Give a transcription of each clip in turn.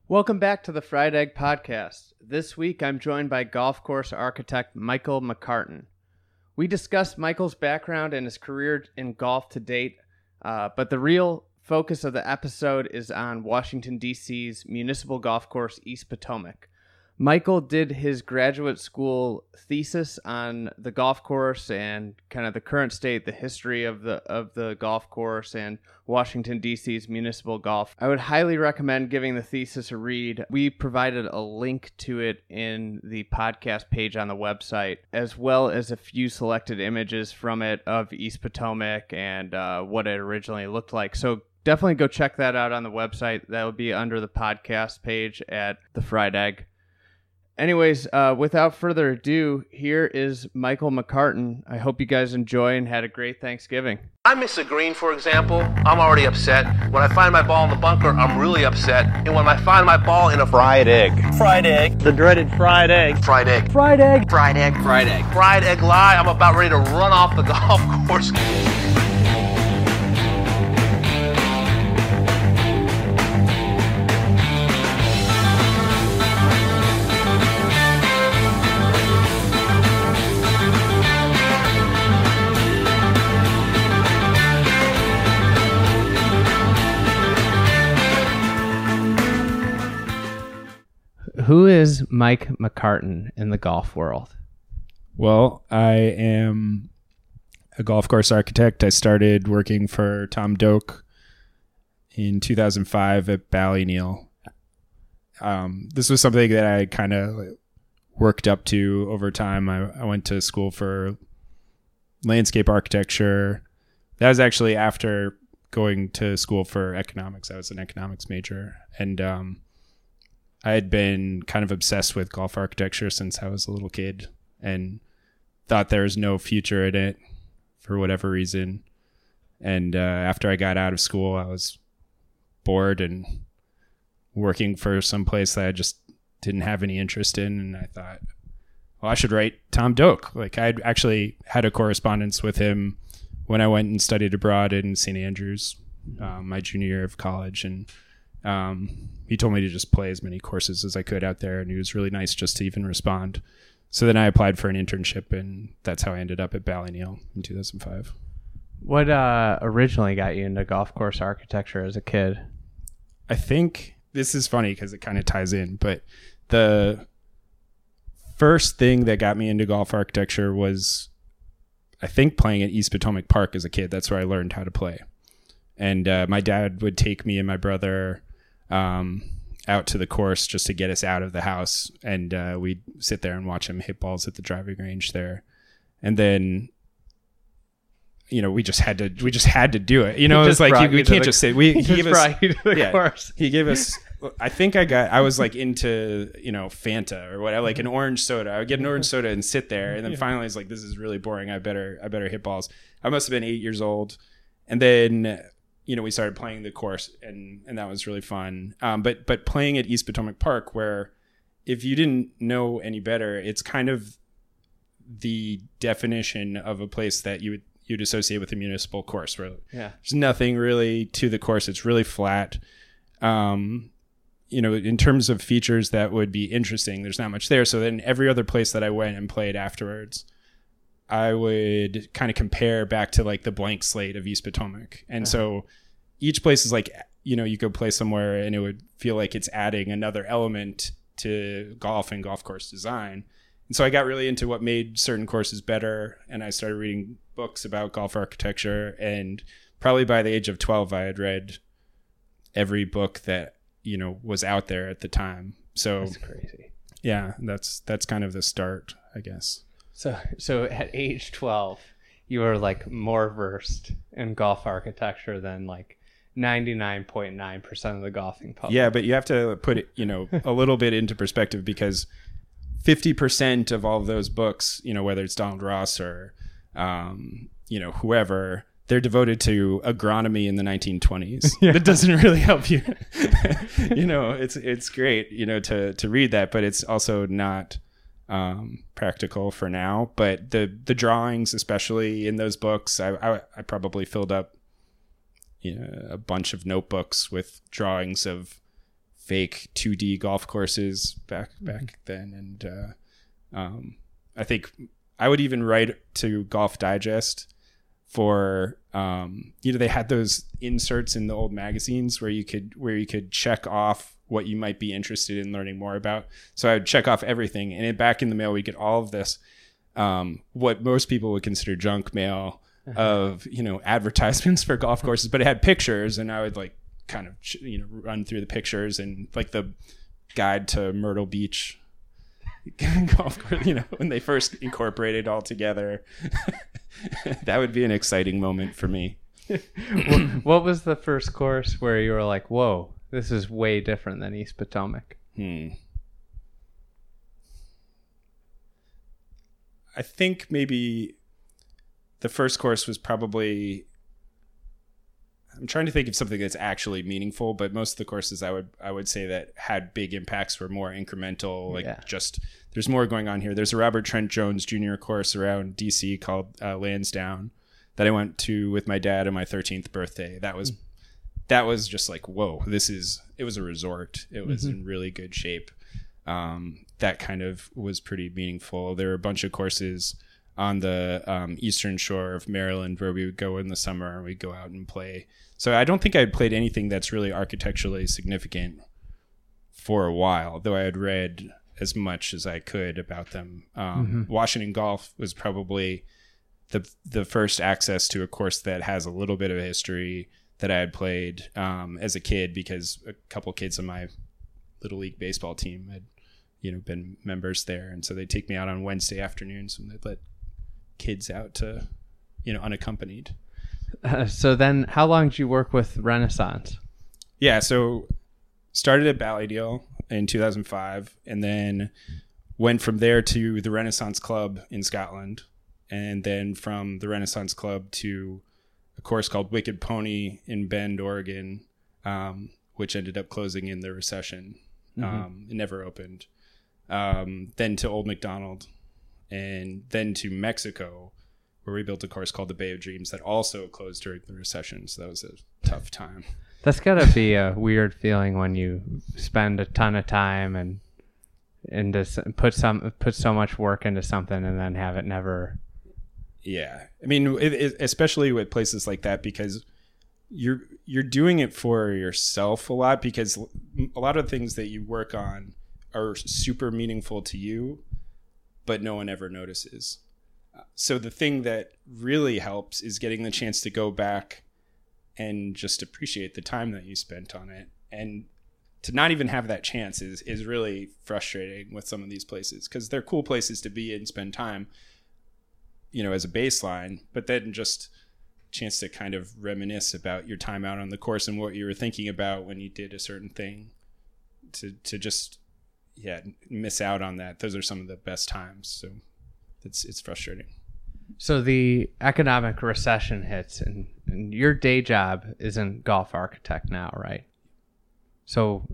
Welcome back to the Fried Egg Podcast. This week I'm joined by golf course architect Michael McCartan. We discussed Michael's background and his career in golf to date, but the real focus of the episode is on Washington, D.C.'s municipal golf course, East Potomac. Michael did his graduate school thesis on the golf course and kind of the current state, the history of the golf course and Washington, D.C.'s municipal golf. I would highly recommend giving the thesis a read. We provided a link to it in the podcast page on the website, as well as a few selected images from it of East Potomac and what it originally looked like. So definitely go check that out on the website. That would be under the podcast page at The Fried Egg. Anyways, without further ado, here is Michael McCartan. I hope you guys enjoy and had a great Thanksgiving. I miss a green, for example, I'm already upset. When I find my ball in the bunker, I'm really upset. And when I find my ball in a fried egg. Fried egg. The dreaded fried egg. Fried egg. Fried egg. Fried egg. Fried egg. Fried egg lie, I'm about ready to run off the golf course. Who is Mike McCartan in the golf world? Well, I am a golf course architect. I started working for Tom Doak in 2005 at Ballyneal. This was something that I kind of worked up to over time. I went to school for landscape architecture. That was actually after going to school for economics. I was an economics major. And I had been kind of obsessed with golf architecture since I was a little kid and thought there was no future in it for whatever reason. And after I got out of school, I was bored and working for some place that I just didn't have any interest in. And I thought, well, I should write Tom Doak. Like, I'd actually had a correspondence with him when I went and studied abroad in St. Andrews, my junior year of college. And he told me to just play as many courses as I could out there, and he was really nice just to even respond. So then I applied for an internship, and that's how I ended up at Ballyneal in 2005. What originally got you into golf course architecture as a kid? I think this is funny because it kind of ties in, but the first thing that got me into golf architecture was, I think, playing at East Potomac Park as a kid. That's where I learned how to play. And my dad would take me and my brother out to the course just to get us out of the house, and we'd sit there and watch him hit balls at the driving range there. And then, you know, we just had to do it. You know, it was like we can't just say he gave us the course. He gave us. I think I was like into, you know, Fanta or what, like an orange soda. I would get an orange soda and sit there, and then finally it's like, this is really boring. I better hit balls. I must have been 8 years old, and then, you know, we started playing the course, and that was really fun. But playing at East Potomac Park, where if you didn't know any better, it's kind of the definition of a place that you'd associate with a municipal course, where there's nothing really to the course. It's really flat. You know, in terms of features that would be interesting, there's not much there. So then every other place that I went and played afterwards, I would kind of compare back to like the blank slate of East Potomac. And so each place is like, you know, you go play somewhere and it would feel like it's adding another element to golf and golf course design. And so I got really into what made certain courses better, and I started reading books about golf architecture. And probably by the age of 12, I had read every book that, you know, was out there at the time. So that's crazy. Yeah, that's kind of the start, I guess. So at age 12, you were like more versed in golf architecture than like 99.9% of the golfing public. Yeah, but you have to put it, you know, a little bit into perspective, because 50% of all of those books, you know, whether it's Donald Ross or, you know, whoever, they're devoted to agronomy in the 1920s. Yeah. That doesn't really help you. You know, it's great, you know, to read that, but it's also not practical for now. But the drawings, especially in those books, I probably filled up, you know, a bunch of notebooks with drawings of fake 2D golf courses back then. And I think I would even write to Golf Digest for they had those inserts in the old magazines where you could check off what you might be interested in learning more about. So I would check off everything, and then back in the mail we get all of this what most people would consider junk mail of advertisements for golf courses, but it had pictures, and I would like kind of run through the pictures and like the guide to Myrtle Beach golf course, when they first incorporated all together. That would be an exciting moment for me. What was the first course where you were like, whoa, this is way different than East Potomac? I think maybe the first course was probably, I'm trying to think of something that's actually meaningful, but most of the courses I would say that had big impacts were more incremental, just there's more going on here. There's a Robert Trent Jones Jr. course around DC called Lansdowne that I went to with my dad on my 13th birthday. That was just like, whoa, it was a resort. It was in really good shape. That kind of was pretty meaningful. There were a bunch of courses on the eastern shore of Maryland where we would go in the summer and we'd go out and play. So I don't think I'd played anything that's really architecturally significant for a while, though I had read as much as I could about them. Washington Golf was probably the first access to a course that has a little bit of history that I had played as a kid, because a couple kids on my Little League baseball team had been members there, and so they'd take me out on Wednesday afternoons and they'd let kids out to unaccompanied. So then how long did you work with Renaissance? So started at Ballydale in 2005 and then went from there to the Renaissance Club in Scotland, and then from the Renaissance Club to a course called Wicked Pony in Bend, Oregon, which ended up closing in the recession. It never opened. Then to Old McDonald, and then to Mexico, where we built a course called the Bay of Dreams that also closed during the recession. So that was a tough time. That's gotta be a weird feeling when you spend a ton of time and put so much work into something and then have it never. Yeah, I mean, especially with places like that, because you're doing it for yourself a lot, because a lot of things that you work on are super meaningful to you, but no one ever notices. So the thing that really helps is getting the chance to go back and just appreciate the time that you spent on it. And to not even have that chance is really frustrating with some of these places, because they're cool places to be and spend time, as a baseline, but then just chance to kind of reminisce about your time out on the course and what you were thinking about when you did a certain thing, to just miss out on that. Those are some of the best times. So it's frustrating. So the economic recession hits, and your day job isn't Golf Architect now, right? So,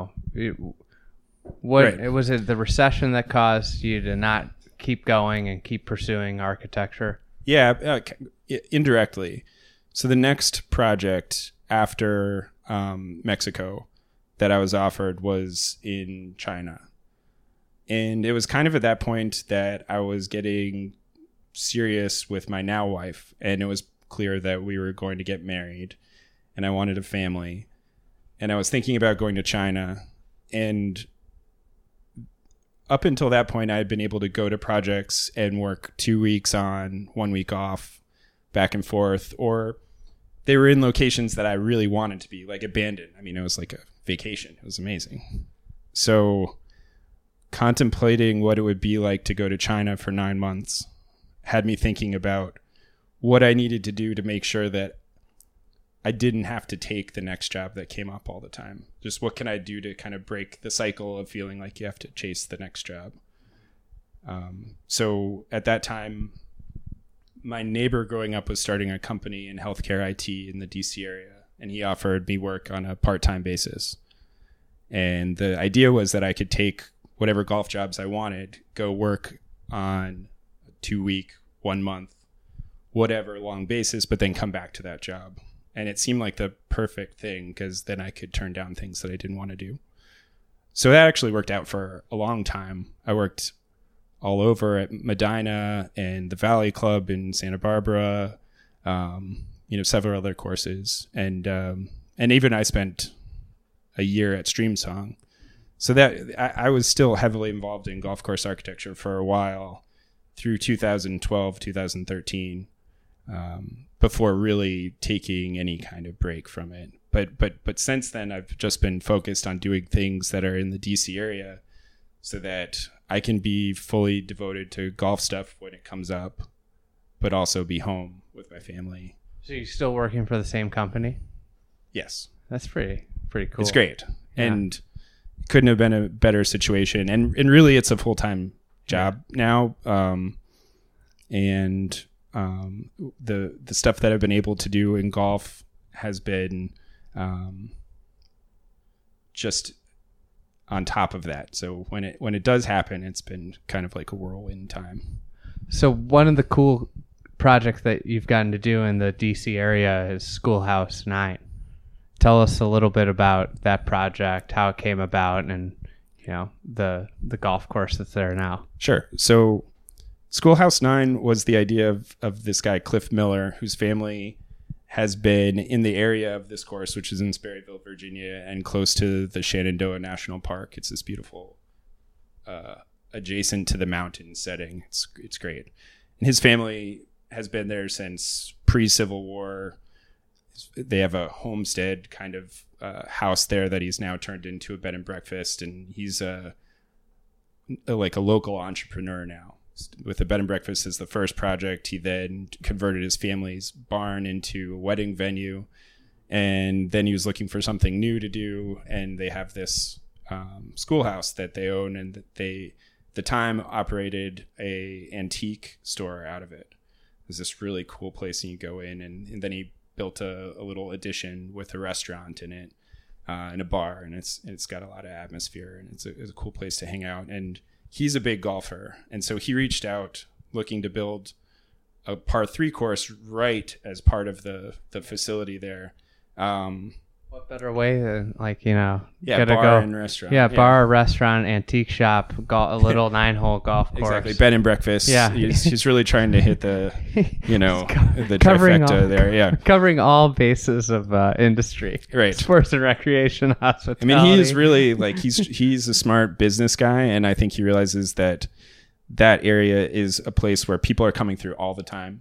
was it the recession that caused you to not keep going and keep pursuing architecture? Yeah, indirectly. So the next project after Mexico that I was offered was in China. And it was kind of at that point that I was getting serious with my now wife, and it was clear that we were going to get married, and I wanted a family. And I was thinking about going to China, and up until that point, I had been able to go to projects and work 2 weeks on, 1 week off, back and forth, or they were in locations that I really wanted to be, like abandoned. I mean, it was like a vacation. It was amazing. So contemplating what it would be like to go to China for 9 months had me thinking about what I needed to do to make sure that I didn't have to take the next job that came up all the time. Just what can I do to kind of break the cycle of feeling like you have to chase the next job? So at that time, my neighbor growing up was starting a company in healthcare IT in the DC area, and he offered me work on a part-time basis. And the idea was that I could take whatever golf jobs I wanted, go work on a 2 week, 1 month, whatever long basis, but then come back to that job. And it seemed like the perfect thing, because then I could turn down things that I didn't want to do. So that actually worked out for a long time. I worked all over at Medina and the Valley Club in Santa Barbara, several other courses. And even I spent a year at Streamsong. So that I was still heavily involved in golf course architecture for a while through 2012, 2013, before really taking any kind of break from it. But since then, I've just been focused on doing things that are in the DC area so that I can be fully devoted to golf stuff when it comes up, but also be home with my family. So you're still working for the same company? Yes. That's pretty cool. It's great. Yeah. And couldn't have been a better situation. And really it's a full-time job now. The stuff that I've been able to do in golf has been just on top of that. So when it does happen, it's been kind of like a whirlwind time. So one of the cool projects that you've gotten to do in the DC area is Schoolhouse 9. Tell us a little bit about that project, how it came about, and the golf course that's there now. Sure. So Schoolhouse 9 was the idea of this guy, Cliff Miller, whose family has been in the area of this course, which is in Sperryville, Virginia, and close to the Shenandoah National Park. It's this beautiful, adjacent to the mountain setting. It's great. And his family has been there since pre-Civil War. They have a homestead kind of house there that he's now turned into a bed and breakfast. And he's like a local entrepreneur now. With the bed and breakfast as the first project, he then converted his family's barn into a wedding venue, and then he was looking for something new to do. And they have this schoolhouse that they own, and that they, at the time, operated a antique store out of it. There's this really cool place, and you go in, and then he built a little addition with a restaurant in it, and a bar, and it's got a lot of atmosphere, and it's a cool place to hang out. And he's a big golfer, and so he reached out looking to build a par 3 course right as part of the facility there. What better way than bar and restaurant. Yeah, bar, restaurant, antique shop, a little 9-hole golf course. Exactly, bed and breakfast. Yeah, he's really trying to hit the the covering trifecta there. Yeah, covering all bases of industry. Right, sports and recreation, hospitality. I mean, he is really he's a smart business guy, and I think he realizes that area is a place where people are coming through all the time,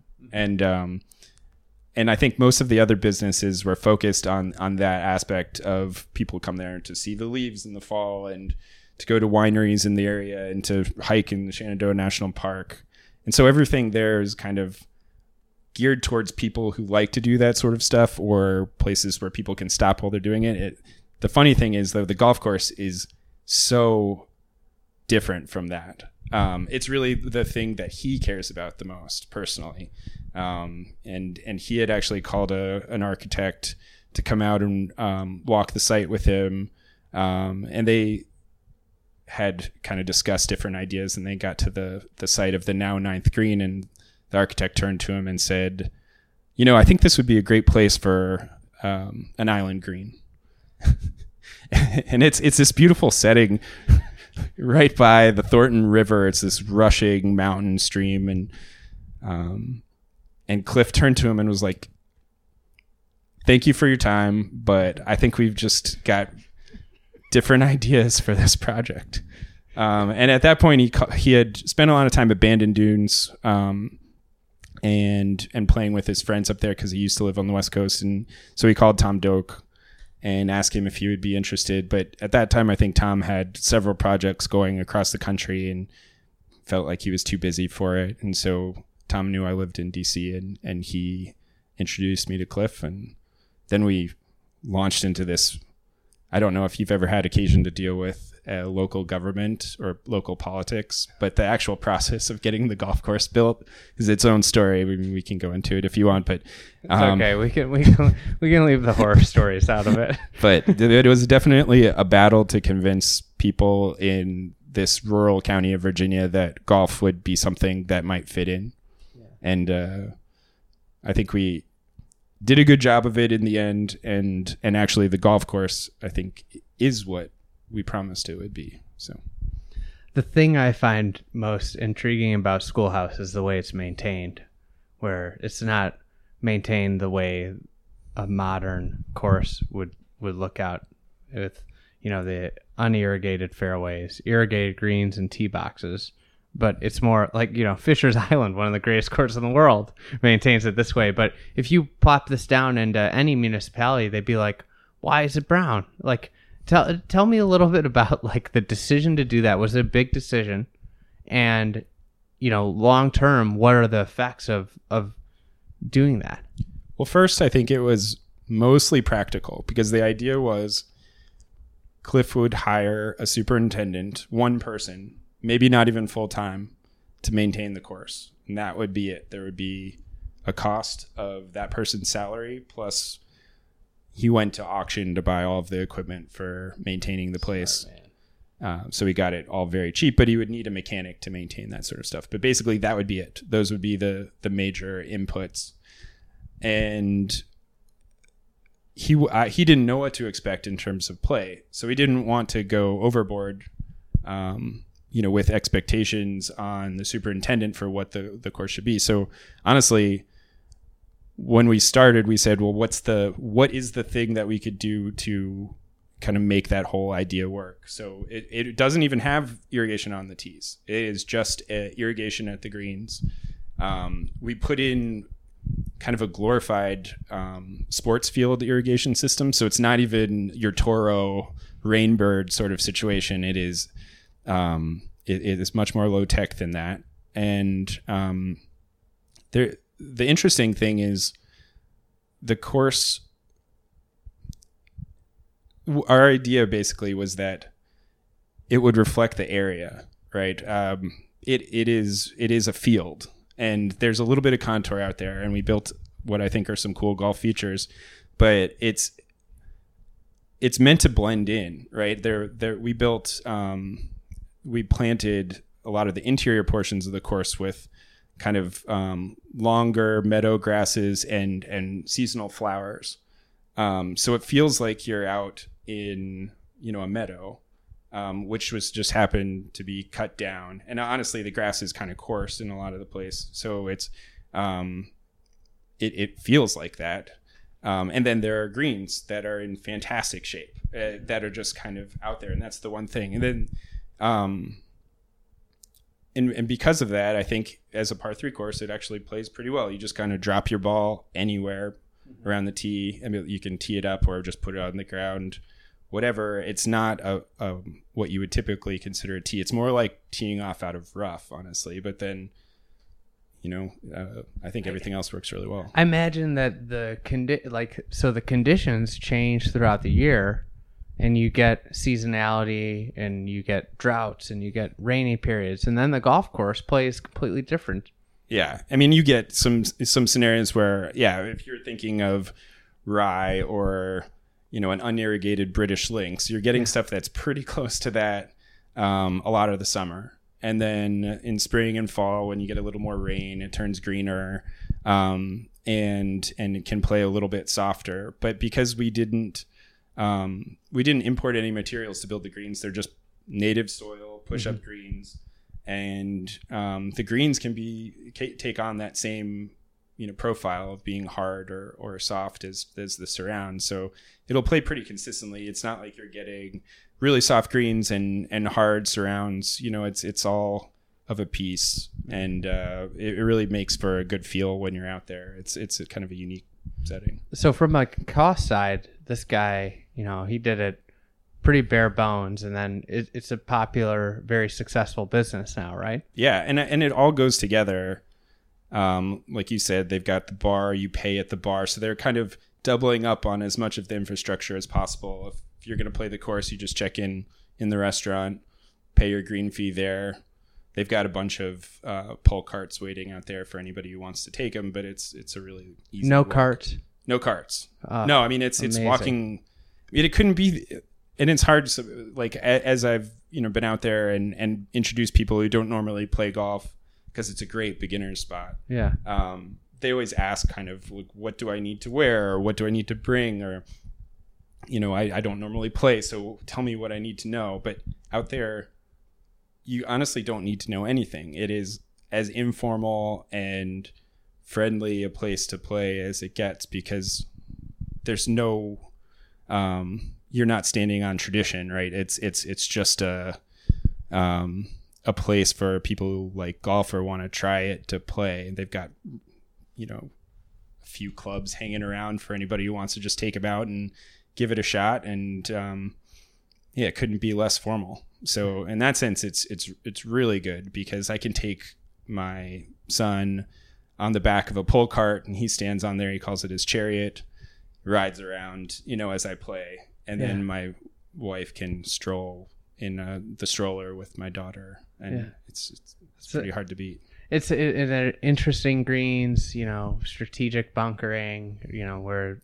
and I think most of the other businesses were focused on that aspect of people come there to see the leaves in the fall and to go to wineries in the area and to hike in the Shenandoah National Park. And so everything there is kind of geared towards people who like to do that sort of stuff, or places where people can stop while they're doing it. The funny thing is, though, the golf course is so different from that. It's really the thing that he cares about the most personally. And he had actually called an architect to come out and walk the site with him. And they had kind of discussed different ideas, and they got to the site of the now 9th green, and the architect turned to him and said, I think this would be a great place for an island green. And it's this beautiful setting right by the Thornton River. It's this rushing mountain stream, and Cliff turned to him and was like, "Thank you for your time, but I think we've just got different ideas for this project." And at that point, he had spent a lot of time at Bandon Dunes, and playing with his friends up there because he used to live on the West Coast, and so he called Tom Doak and asked him if he would be interested. But at that time, I think Tom had several projects going across the country and felt like he was too busy for it. And so Tom knew I lived in DC, and he introduced me to Cliff. And then we launched into this. I don't know if you've ever had occasion to deal with local government or local politics, but the actual process of getting the golf course built is its own story. We can go into it if you want, but it's okay. We can leave the horror stories out of it. But it was definitely a battle to convince people in this rural county of Virginia that golf would be something that might fit in. Yeah. And I think we did a good job of it in the end. And actually the golf course, I think, is what we promised it would be. So The thing I find most intriguing about Schoolhouse is the way it's maintained, where it's not maintained the way a modern course would look out with, the unirrigated fairways, irrigated greens, and tee boxes. But it's more like, Fisher's Island, one of the greatest courses in the world, maintains it this way. But if you plop this down into any municipality, they'd be like, why is it brown? Like, tell me a little bit about like the decision to do that. Was it a big decision? And, long term, what are the effects of doing that? Well, first, I think it was mostly practical because the idea was Cliff would hire a superintendent, one person, maybe not even full time, to maintain the course. And that would be it. There would be a cost of that person's salary, plus he went to auction to buy all of the equipment for maintaining the place. So he got it all very cheap, but he would need a mechanic to maintain that sort of stuff. But basically that would be it. Those would be the major inputs. And he didn't know what to expect in terms of play. So he didn't want to go overboard, with expectations on the superintendent for what the course should be. So honestly, when we started, we said, well, what is the thing that we could do to kind of make that whole idea work? So it doesn't even have irrigation on the tees. It is just irrigation at the greens. We put in kind of a glorified sports field irrigation system. So it's not even your Toro Rainbird sort of situation. It is it is much more low tech than that. And the interesting thing is the course. Our idea basically was that it would reflect the area, right? It is a field, and there's a little bit of contour out there, and we built what I think are some cool golf features, but it's meant to blend in, right? We planted a lot of the interior portions of the course with kind of longer meadow grasses and seasonal flowers. So it feels like you're out in, a meadow, which was just happened to be cut down. And honestly, the grass is kind of coarse in a lot of the place. So it's, it feels like that. And then there are greens that are in fantastic shape that are just kind of out there. And that's the one thing. And then, and because of that, I think as a par 3 course, it actually plays pretty well. You just kind of drop your ball anywhere around the tee. I mean, you can tee it up or just put it on the ground, whatever. It's not a what you would typically consider a tee. It's more like teeing off out of rough, honestly. But then, I think everything else works really well. I imagine that the conditions change throughout the year, and you get seasonality, and you get droughts, and you get rainy periods, and then the golf course plays completely different. Yeah, I mean, you get some scenarios where, if you're thinking of rye or an unirrigated British lynx, you're getting stuff that's pretty close to that a lot of the summer. And then in spring and fall, when you get a little more rain, it turns greener, and it can play a little bit softer. But because we didn't import any materials to build the greens, they're just native soil, push-up greens, and the greens can take on that same profile of being hard or soft as the surround. So it'll play pretty consistently. It's not like you're getting really soft greens and hard surrounds. It's all of a piece, and it really makes for a good feel when you're out there. It's a kind of a unique setting. So from a cost side, this guy, he did it pretty bare bones, and then it's a popular, very successful business now, right? Yeah, and it all goes together. Like you said, they've got the bar, you pay at the bar, so they're kind of doubling up on as much of the infrastructure as possible. If you're going to play the course, you just check in the restaurant, pay your green fee there. They've got a bunch of pull carts waiting out there for anybody who wants to take them, but it's a really easy No walk. carts? No carts. No, I mean, it's walking. I mean, it couldn't be, and it's hard to, like, as I've been out there and introduced people who don't normally play golf, because it's a great beginner's spot. Yeah. They always ask kind of like, what do I need to wear, or what do I need to bring, or I don't normally play, so tell me what I need to know. But out there, you honestly don't need to know anything. It is as informal and friendly a place to play as it gets, because there's no, you're not standing on tradition, right? It's just a place for people who like golf or want to try it to play. They've got, a few clubs hanging around for anybody who wants to just take them out and give it a shot. And it couldn't be less formal. So in that sense, it's really good, because I can take my son on the back of a pull cart and he stands on there. He calls it his chariot, rides around, as I play. And then my wife can stroll in the stroller with my daughter. And it's pretty hard to beat. It's interesting greens, strategic bunkering, where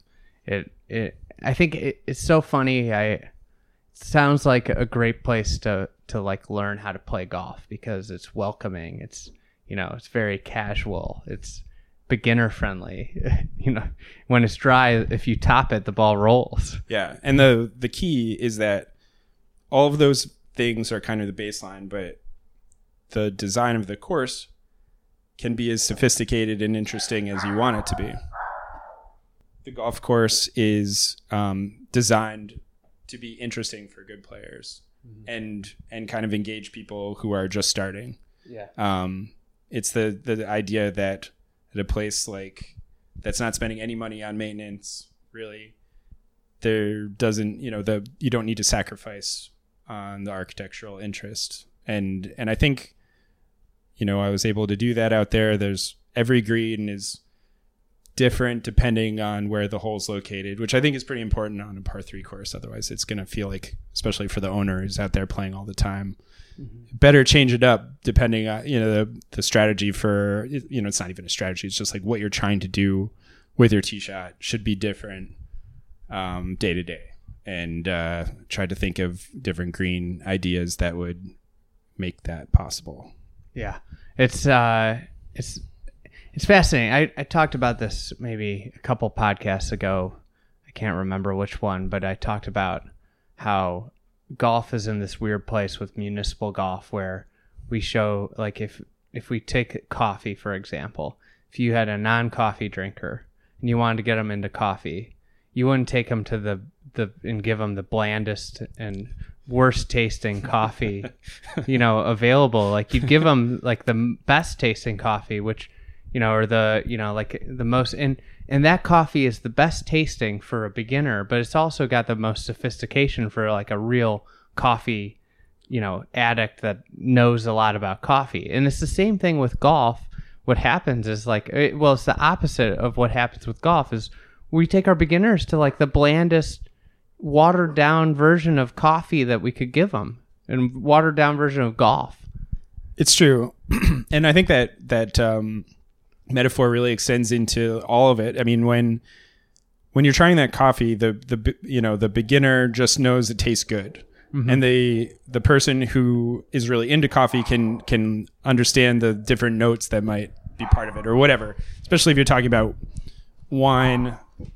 I think it's so funny. It sounds like a great place to like learn how to play golf, because it's welcoming. It's, it's very casual. It's beginner friendly. When it's dry, if you top it, the ball rolls. Yeah. And the key is that all of those things are kind of the baseline, but the design of the course can be as sophisticated and interesting as you want it to be. The golf course is designed to be interesting for good players, and kind of engage people who are just starting. Yeah. It's the idea that at a place like that's not spending any money on maintenance, really, there doesn't, you don't need to sacrifice on the architectural interest. And I think, I was able to do that out there. There's every green is different depending on where the hole's located, which I think is pretty important on a par 3 course. Otherwise it's going to feel like, especially for the owner who's out there playing all the time, better change it up depending on, the strategy for, it's not even a strategy. It's just like what you're trying to do with your tee shot should be different day to day. And try to think of different green ideas that would make that possible. Yeah. It's fascinating. I talked about this maybe a couple podcasts ago. I can't remember which one, but I talked about how golf is in this weird place with municipal golf, where we show, like, if we take coffee, for example, if you had a non-coffee drinker and you wanted to get them into coffee, you wouldn't take them to and give them the blandest and worst tasting coffee, available. Like, you'd give them like the best tasting coffee, which, or the, like the most, and that coffee is the best tasting for a beginner, but it's also got the most sophistication for like a real coffee, addict that knows a lot about coffee. And it's the same thing with golf. What happens is it's the opposite of what happens with golf. Is we take our beginners to like the blandest, watered down version of coffee that we could give them, and watered down version of golf. It's true. And I think that metaphor really extends into all of it. I mean, when you're trying that coffee, the beginner just knows it tastes good. Mm-hmm. And the person who is really into coffee can understand the different notes that might be part of it or whatever, especially if you're talking about wine.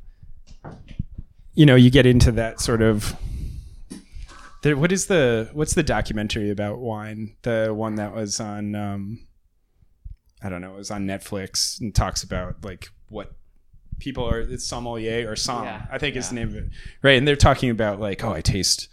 You get into that sort of, what's the documentary about wine? The one that was on, I don't know, it was on Netflix, and talks about like what people are, it's sommelier or som, I think is the name of it. Right. And they're talking about like, I taste,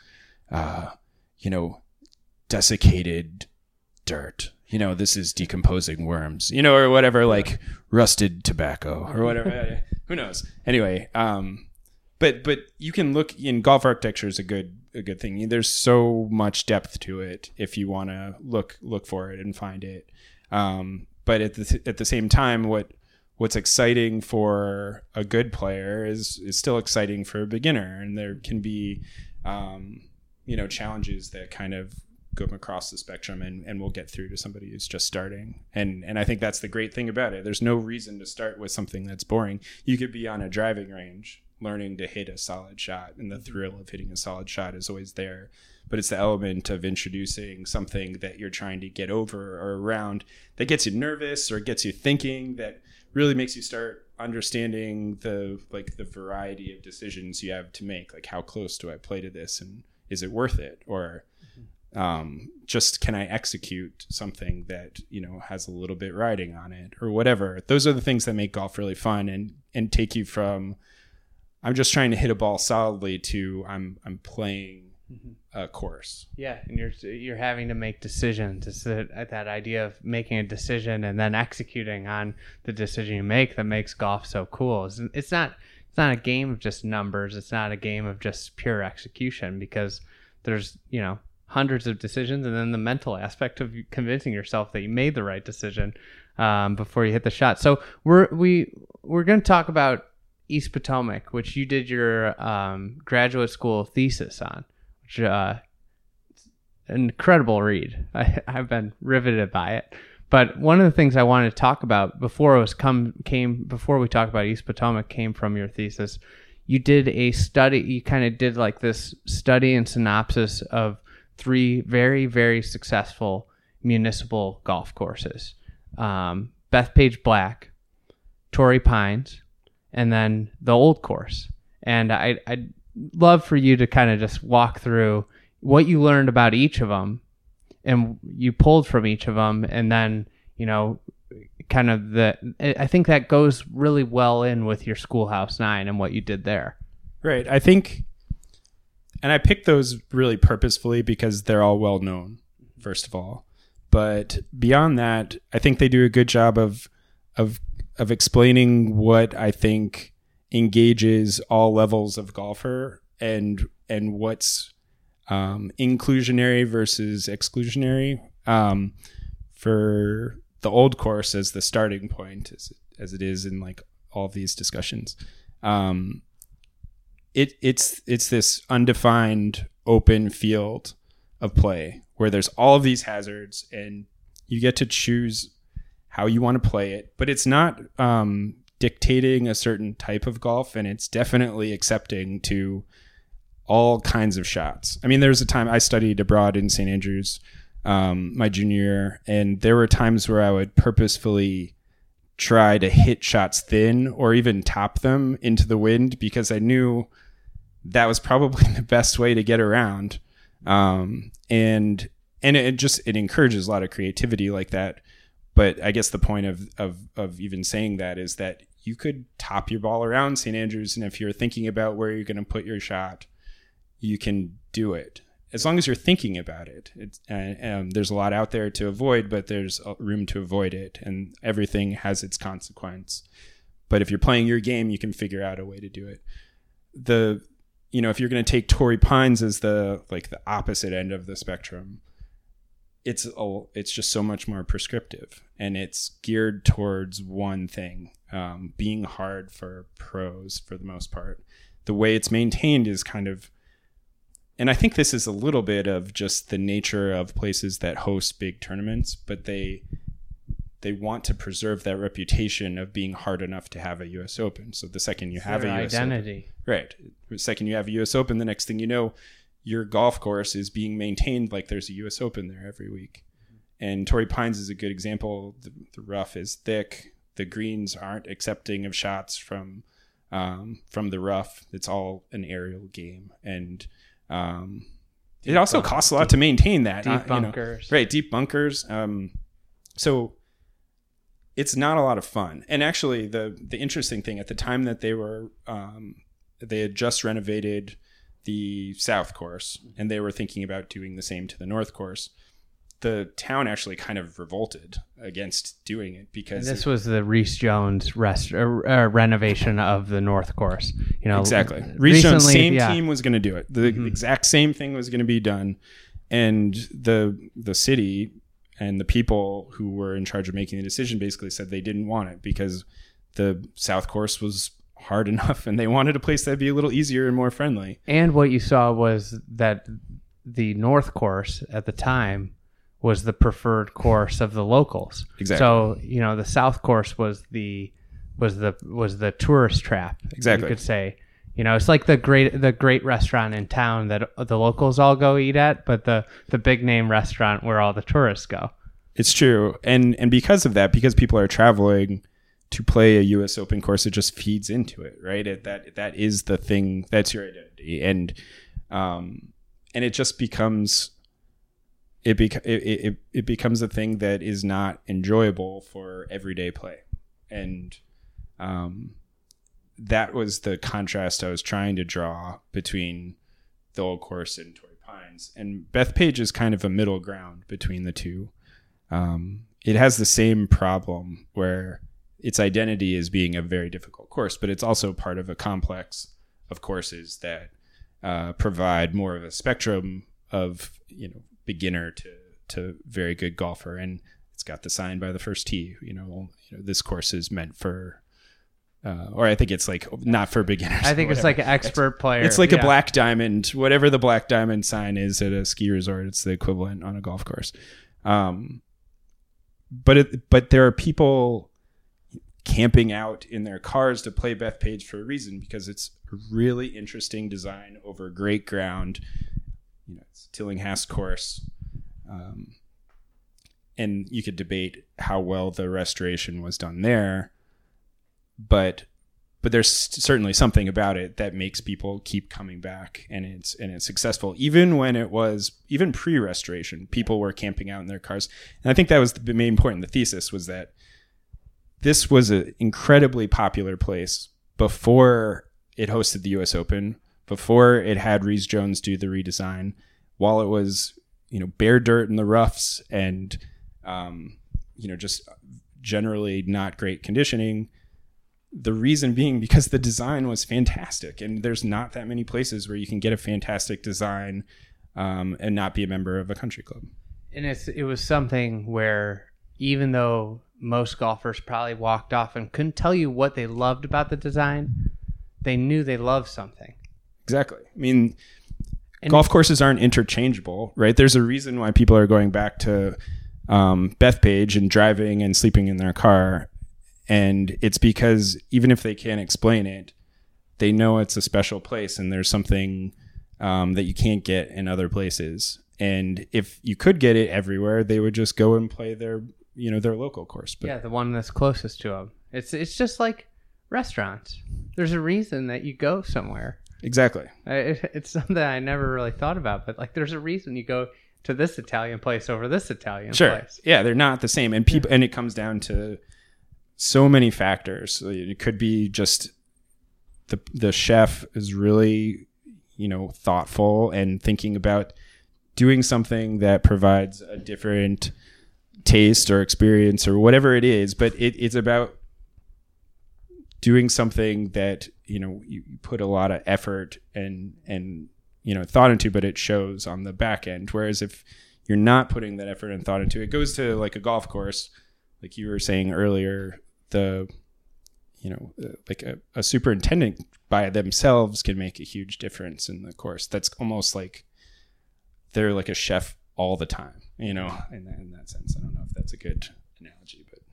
desiccated dirt. This is decomposing worms, or whatever, like rusted tobacco or whatever. Who knows? Anyway, But you can look in golf architecture is a good thing. There's so much depth to it if you want to look for it and find it. But at the same time, what's exciting for a good player is still exciting for a beginner, and there can be challenges that kind of go across the spectrum and we'll get through to somebody who's just starting. And I think that's the great thing about it. There's no reason to start with something that's boring. You could be on a driving range learning to hit a solid shot, and the thrill of hitting a solid shot is always there, but it's the element of introducing something that you're trying to get over or around that gets you nervous or gets you thinking, that really makes you start understanding the variety of decisions you have to make, like how close do I play to this and is it worth it, or just can I execute something that has a little bit riding on it or whatever. Those are the things that make golf really fun and take you from I'm just trying to hit a ball solidly to I'm playing a course. Yeah, and you're having to make decisions. It's that idea of making a decision and then executing on the decision you make that makes golf so cool. It's not a game of just numbers. It's not a game of just pure execution, because there's hundreds of decisions, and then the mental aspect of convincing yourself that you made the right decision before you hit the shot. So we're going to talk about East Potomac, which you did your graduate school thesis on, which an incredible read. I've been riveted by it. But one of the things I wanted to talk about before we talk about East Potomac came from your thesis. You did a study. You kind of did like this study and synopsis of 3 very, very successful municipal golf courses: Bethpage Black, Torrey Pines, and then the Old Course. And I'd love for you to kind of just walk through what you learned about each of them and you pulled from each of them, and then kind of I think that goes really well in with your Schoolhouse 9 and what you did there. Right. I think, and I picked those really purposefully because they're all well known, first of all. But beyond that, I think they do a good job of explaining what I think engages all levels of golfer and what's inclusionary versus exclusionary. For the Old Course as the starting point, as it is in like all of these discussions, it's this undefined open field of play where there's all of these hazards and you get to choose how you want to play it, but it's not dictating a certain type of golf, and it's definitely accepting to all kinds of shots. I mean, there was a time I studied abroad in St. Andrews my junior year, and there were times where I would purposefully try to hit shots thin or even top them into the wind because I knew that was probably the best way to get around. And it encourages a lot of creativity like that. But I guess the point of even saying that is that you could top your ball around St. Andrews, and if you're thinking about where you're going to put your shot, you can do it. As long as you're thinking about it. There's a lot out there to avoid, but there's room to avoid it, and everything has its consequence. But if you're playing your game, you can figure out a way to do it. If you're going to take Torrey Pines as the opposite end of the spectrum, it's just so much more prescriptive, and it's geared towards one thing, being hard for pros for the most part. The way it's maintained is kind of, and I think this is a little bit of just the nature of places that host big tournaments, but they want to preserve that reputation of being hard enough to have a U.S. Open. So the second you have a U.S. identity. Open, right? The second you have a U.S. Open, the next thing you know, your golf course is being maintained like there's a U.S. Open there every week. And Torrey Pines is a good example. The rough is thick. The greens aren't accepting of shots from the rough. It's all an aerial game, and it also costs a lot to maintain that. Deep bunkers. Right, deep bunkers. So it's not a lot of fun. And actually, the interesting thing, at the time that they had just renovated the South Course, and they were thinking about doing the same to the North Course, the town actually kind of revolted against doing it because this was the Rees Jones renovation of the North Course. Exactly. Rees Jones, team was going to do it. The exact same thing was going to be done, and the city and the people who were in charge of making the decision basically said they didn't want it because the South Course was hard enough, and they wanted a place that'd be a little easier and more friendly. And what you saw was that the North Course at the time was the preferred course of the locals. Exactly. So, the South Course was the tourist trap. Exactly. You could say, it's like the great restaurant in town that the locals all go eat at, but the big name restaurant where all the tourists go. It's true. And because of that, because people are traveling to play a US Open course, it just feeds into it, right? That is the thing, that's your identity. And it just becomes it becomes a thing that is not enjoyable for everyday play. And that was the contrast I was trying to draw between the old course and Torrey Pines. And Bethpage is kind of a middle ground between the two. It has the same problem where its identity is being a very difficult course, but it's also part of a complex of courses that provide more of a spectrum of, beginner to very good golfer. And it's got the sign by the first tee, this course is meant for, or I think it's like not for beginners. I think it's like an expert player. It's like a black diamond, whatever the black diamond sign is at a ski resort. It's the equivalent on a golf course. But there are people camping out in their cars to play Bethpage for a reason, because it's a really interesting design over great ground. It's a Tillinghast course. And you could debate how well the restoration was done there, but there's certainly something about it that makes people keep coming back, and it's successful. Even when it was, even pre-restoration, people were camping out in their cars. And I think that was the main point in the thesis, was that this was an incredibly popular place before it hosted the US Open, before it had Rees Jones do the redesign, while it was, bare dirt in the roughs and, just generally not great conditioning. The reason being because the design was fantastic, and there's not that many places where you can get a fantastic design and not be a member of a country club. And it was something where, even though most golfers probably walked off and couldn't tell you what they loved about the design, they knew they loved something. Exactly. I mean, golf courses aren't interchangeable, right? There's a reason why people are going back to Bethpage and driving and sleeping in their car. And it's because even if they can't explain it, they know it's a special place, and there's something that you can't get in other places. And if you could get it everywhere, they would just go and play their local course. But the one that's closest to them. It's just like restaurants. There's a reason that you go somewhere. Exactly. It's something I never really thought about, but like, there's a reason you go to this Italian place over this Italian place. Yeah, they're not the same, and and it comes down to so many factors. It could be just the chef is really, thoughtful and thinking about doing something that provides a different taste or experience or whatever it is, but it's about doing something that you put a lot of effort and thought into, but it shows on the back end. Whereas if you're not putting that effort and thought into it, goes to like a golf course, like you were saying earlier, like a superintendent by themselves can make a huge difference in the course. That's almost like they're like a chef all the time, in that sense. I don't know if that's a good analogy, but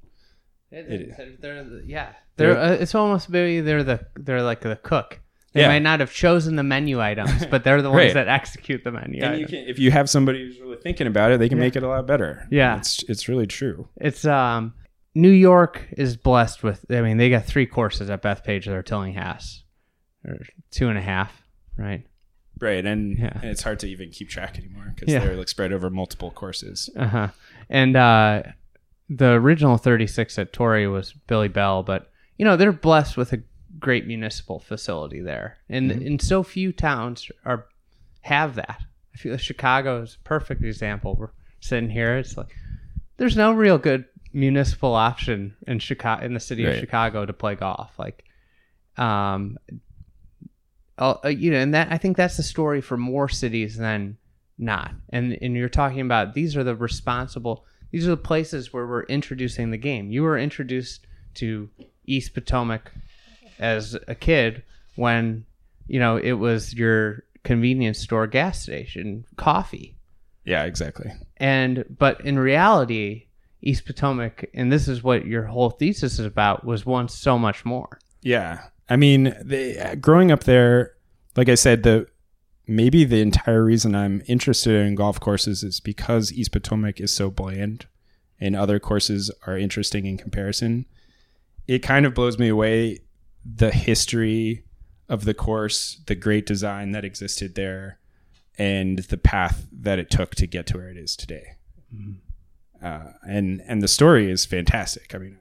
it's almost maybe they're like the cook. They might not have chosen the menu items, but they're the ones that execute the menu. And if you have somebody who's really thinking about it, they can make it a lot better. Yeah, it's really true. It's New York is blessed with. I mean, they got 3 courses at Bethpage that are Tillinghast, or 2.5, right? Right, and it's hard to even keep track anymore because they're like spread over multiple courses. And the original 36 at Torrey was Billy Bell, but they're blessed with a great municipal facility there, and and so few towns have that. I feel like Chicago is a perfect example. We're sitting here; it's like there's no real good municipal option in Chicago, in the city of Chicago, to play golf. Like, and that I think that's the story for more cities than not. And you're talking about these are the places where we're introducing the game. You were introduced to East Potomac as a kid when, it was your convenience store, gas station, coffee. Yeah, exactly. But in reality, East Potomac, and this is what your whole thesis is about, was once so much more. Yeah. I mean, growing up there, like I said, maybe the entire reason I'm interested in golf courses is because East Potomac is so bland and other courses are interesting in comparison, it kind of blows me away, the history of the course, the great design that existed there, and the path that it took to get to where it is today. And the story is fantastic. I mean,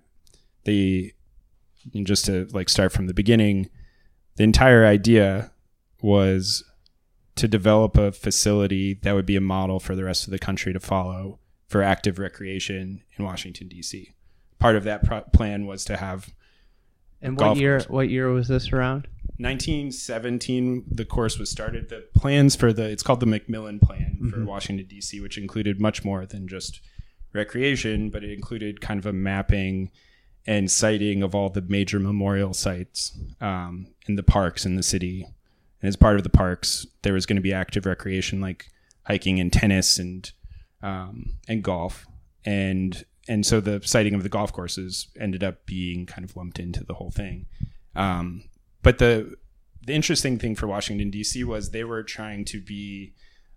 just to like start from the beginning, the entire idea was to develop a facility that would be a model for the rest of the country to follow for active recreation in Washington, D.C. Part of that plan was to have. And what year was this around? 1917, the course was started. The plans for it's called the Macmillan Plan for Washington, D.C., which included much more than just recreation, but it included kind of a mapping and siting of all the major memorial sites in the parks in the city. And as part of the parks, there was going to be active recreation like hiking and tennis and golf. And so the siting of the golf courses ended up being kind of lumped into the whole thing. But the interesting thing for Washington, D.C. was they were trying to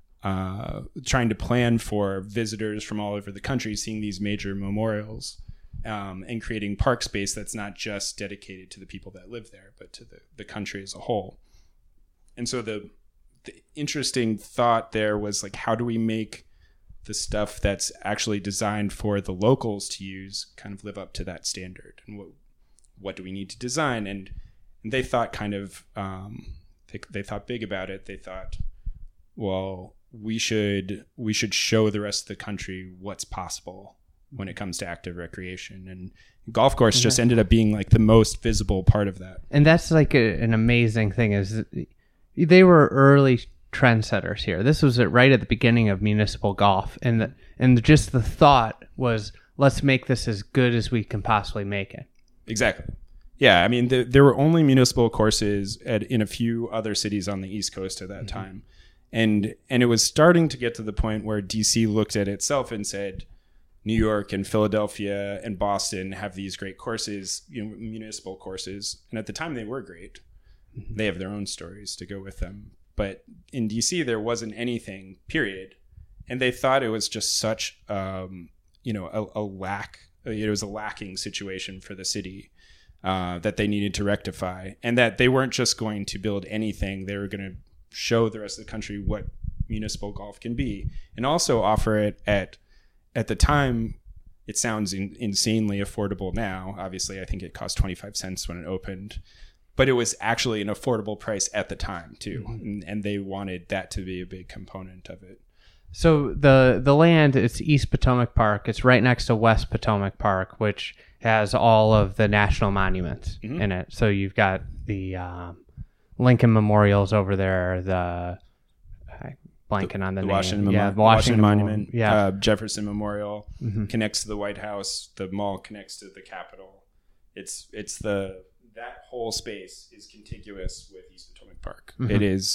plan for visitors from all over the country seeing these major memorials and creating park space that's not just dedicated to the people that live there, but to the country as a whole. And so the interesting thought there was like, how do we make the stuff that's actually designed for the locals to use kind of live up to that standard? And what do we need to design? And they thought kind of, they thought big about it. They thought, well, we should show the rest of the country what's possible when it comes to active recreation. And golf course just ended up being like the most visible part of that. And that's like an amazing thing is they were early trendsetters here. This was right at the beginning of municipal golf. And just the thought was, let's make this as good as we can possibly make it. Exactly. Yeah, I mean, there were only municipal courses in a few other cities on the East Coast at that time. And it was starting to get to the point where DC looked at itself and said, New York and Philadelphia and Boston have these great courses, municipal courses. And at the time they were great. They have their own stories to go with them. But in DC, there wasn't anything, period. And they thought it was just such, a lack. It was a lacking situation for the city. That they needed to rectify, and that they weren't just going to build anything. They were going to show the rest of the country what municipal golf can be, and also offer it at the time. It sounds insanely affordable now. Obviously, I think it cost 25 cents when it opened, but it was actually an affordable price at the time too. And they wanted that to be a big component of it. So the land, it's East Potomac Park. It's right next to West Potomac Park, which has all of the national monuments in it. So you've got the Lincoln Memorials over there, blanking on the name. Washington Monument. Yeah. Jefferson Memorial connects to the White House. The mall connects to the Capitol. It's that whole space is contiguous with East Potomac Park. It is,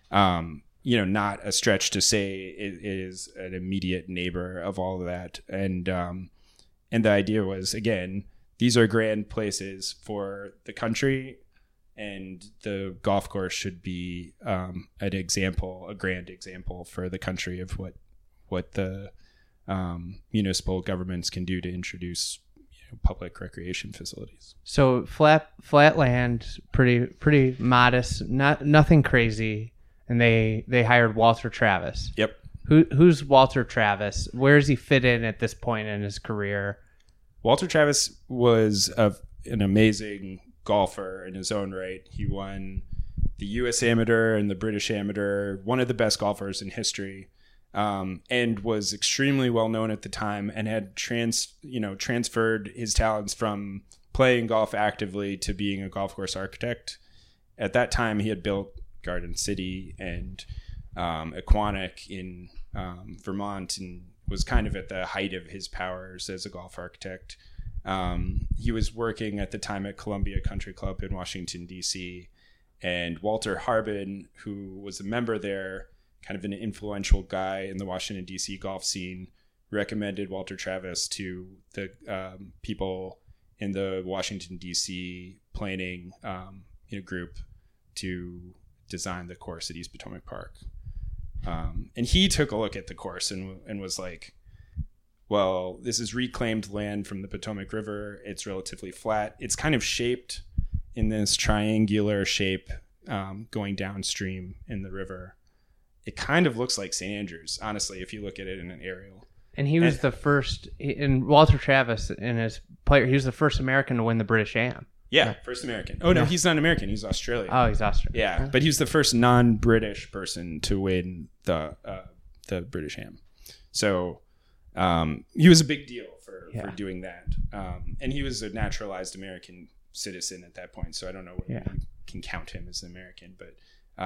not a stretch to say it is an immediate neighbor of all of that. And the idea was, again, these are grand places for the country, and the golf course should be a grand example for the country of what the municipal governments can do to introduce public recreation facilities. So flat land, pretty modest, nothing crazy, and they hired Walter Travis. Yep. Who's Walter Travis? Where does he fit in at this point in his career? Walter Travis was an amazing golfer in his own right. He won the U.S. Amateur and the British Amateur, one of the best golfers in history, and was extremely well known at the time, and had transferred his talents from playing golf actively to being a golf course architect. At that time, he had built Garden City and Aquanic in Vermont, and was kind of at the height of his powers as a golf architect. He was working at the time at Columbia Country Club in Washington, D.C., and Walter Harbin, who was a member there, kind of an influential guy in the Washington, D.C. golf scene, recommended Walter Travis to the people in the Washington, D.C. planning group to design the course at East Potomac Park. And he took a look at the course and was like, well, this is reclaimed land from the Potomac River. It's relatively flat. It's kind of shaped in this triangular shape going downstream in the river. It kind of looks like St. Andrews, honestly, if you look at it in an aerial. And he was the first, in Walter Travis and his player, he was the first American to win the British Am. Yeah, first American. Oh, no, he's not American. He's Australian. Oh, he's Australian. Yeah, but he was the first non-British person to win the British Am. So he was a big deal for doing that. And he was a naturalized American citizen at that point, so I don't know whether you can count him as an American. But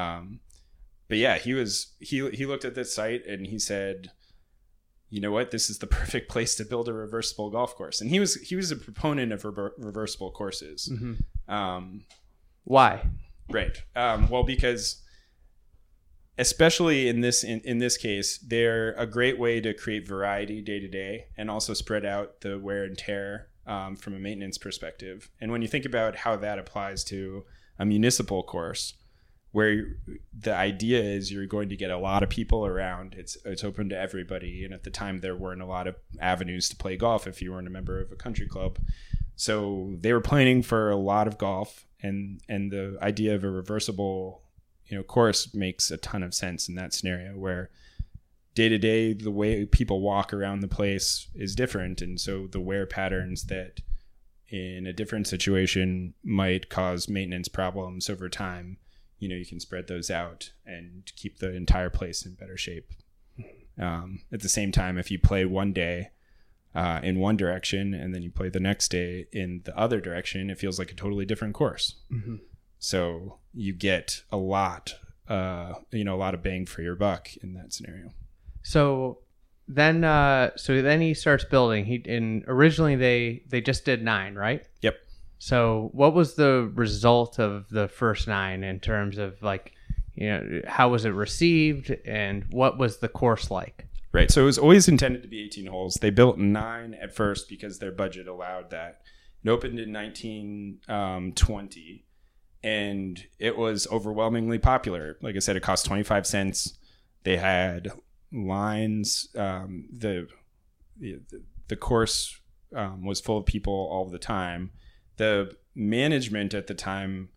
yeah, he looked at this site and he said, you know what, this is the perfect place to build a reversible golf course. And he was a proponent of reversible courses. Mm-hmm. Why? Right. Well, because especially in this case, they're a great way to create variety day to day and also spread out the wear and tear from a maintenance perspective. And when you think about how that applies to a municipal course, where the idea is you're going to get a lot of people around, it's open to everybody. And at the time, there weren't a lot of avenues to play golf if you weren't a member of a country club. So they were planning for a lot of golf, and the idea of a reversible course makes a ton of sense in that scenario where day to day the way people walk around the place is different, and so the wear patterns that in a different situation might cause maintenance problems over time, you can spread those out and keep the entire place in better shape. At the same time, if you play one day in one direction and then you play the next day in the other direction, it feels like a totally different course. Mm-hmm. So you get a lot of bang for your buck in that scenario. So then he starts building. Originally they just did 9, right? Yep. So what was the result of the first 9 in terms of how was it received and what was the course like? Right. So it was always intended to be 18 holes. They built 9 at first because their budget allowed that. It opened in 1920 and it was overwhelmingly popular. Like I said, it cost 25 cents. They had lines. The course was full of people all the time. The management at the time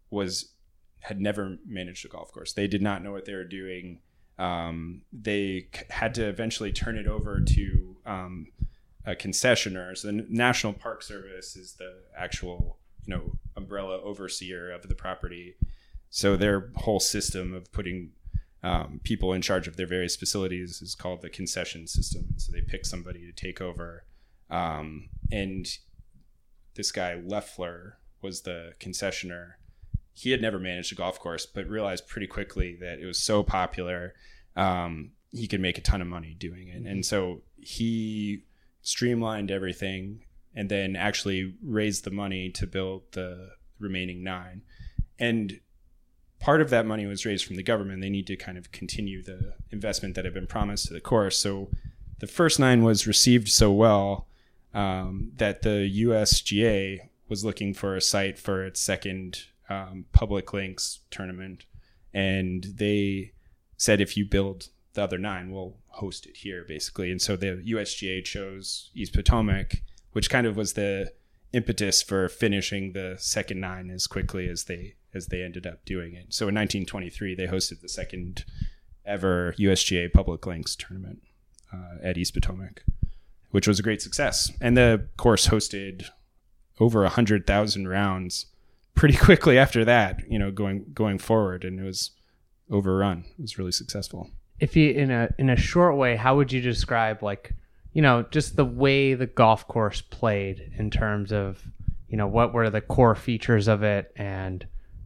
had never managed a golf course. They did not know what they were doing. They had to eventually turn it over to a concessionaire. So the National Park Service is the actual, umbrella overseer of the property. So their whole system of putting people in charge of their various facilities is called the concession system. So they pick somebody to take over, and this guy Leffler was the concessionaire. He had never managed a golf course, but realized pretty quickly that it was so popular, he could make a ton of money doing it. And so he streamlined everything and then actually raised the money to build the remaining 9. And part of that money was raised from the government. They need to kind of continue the investment that had been promised to the course. So the first 9 was received so well that the USGA was looking for a site for its second public links tournament, and they said, if you build the other 9, we'll host it here, basically. And so the USGA chose East Potomac, which kind of was the impetus for finishing the second 9 as quickly as they ended up doing it. So in 1923, they hosted the second ever USGA public links tournament at East Potomac, which was a great success. And the course hosted over 100,000 rounds pretty quickly after that, going forward, and it was overrun. It was really successful. If you in a short way, how would you describe just the way the golf course played in terms of what were the core features of it, and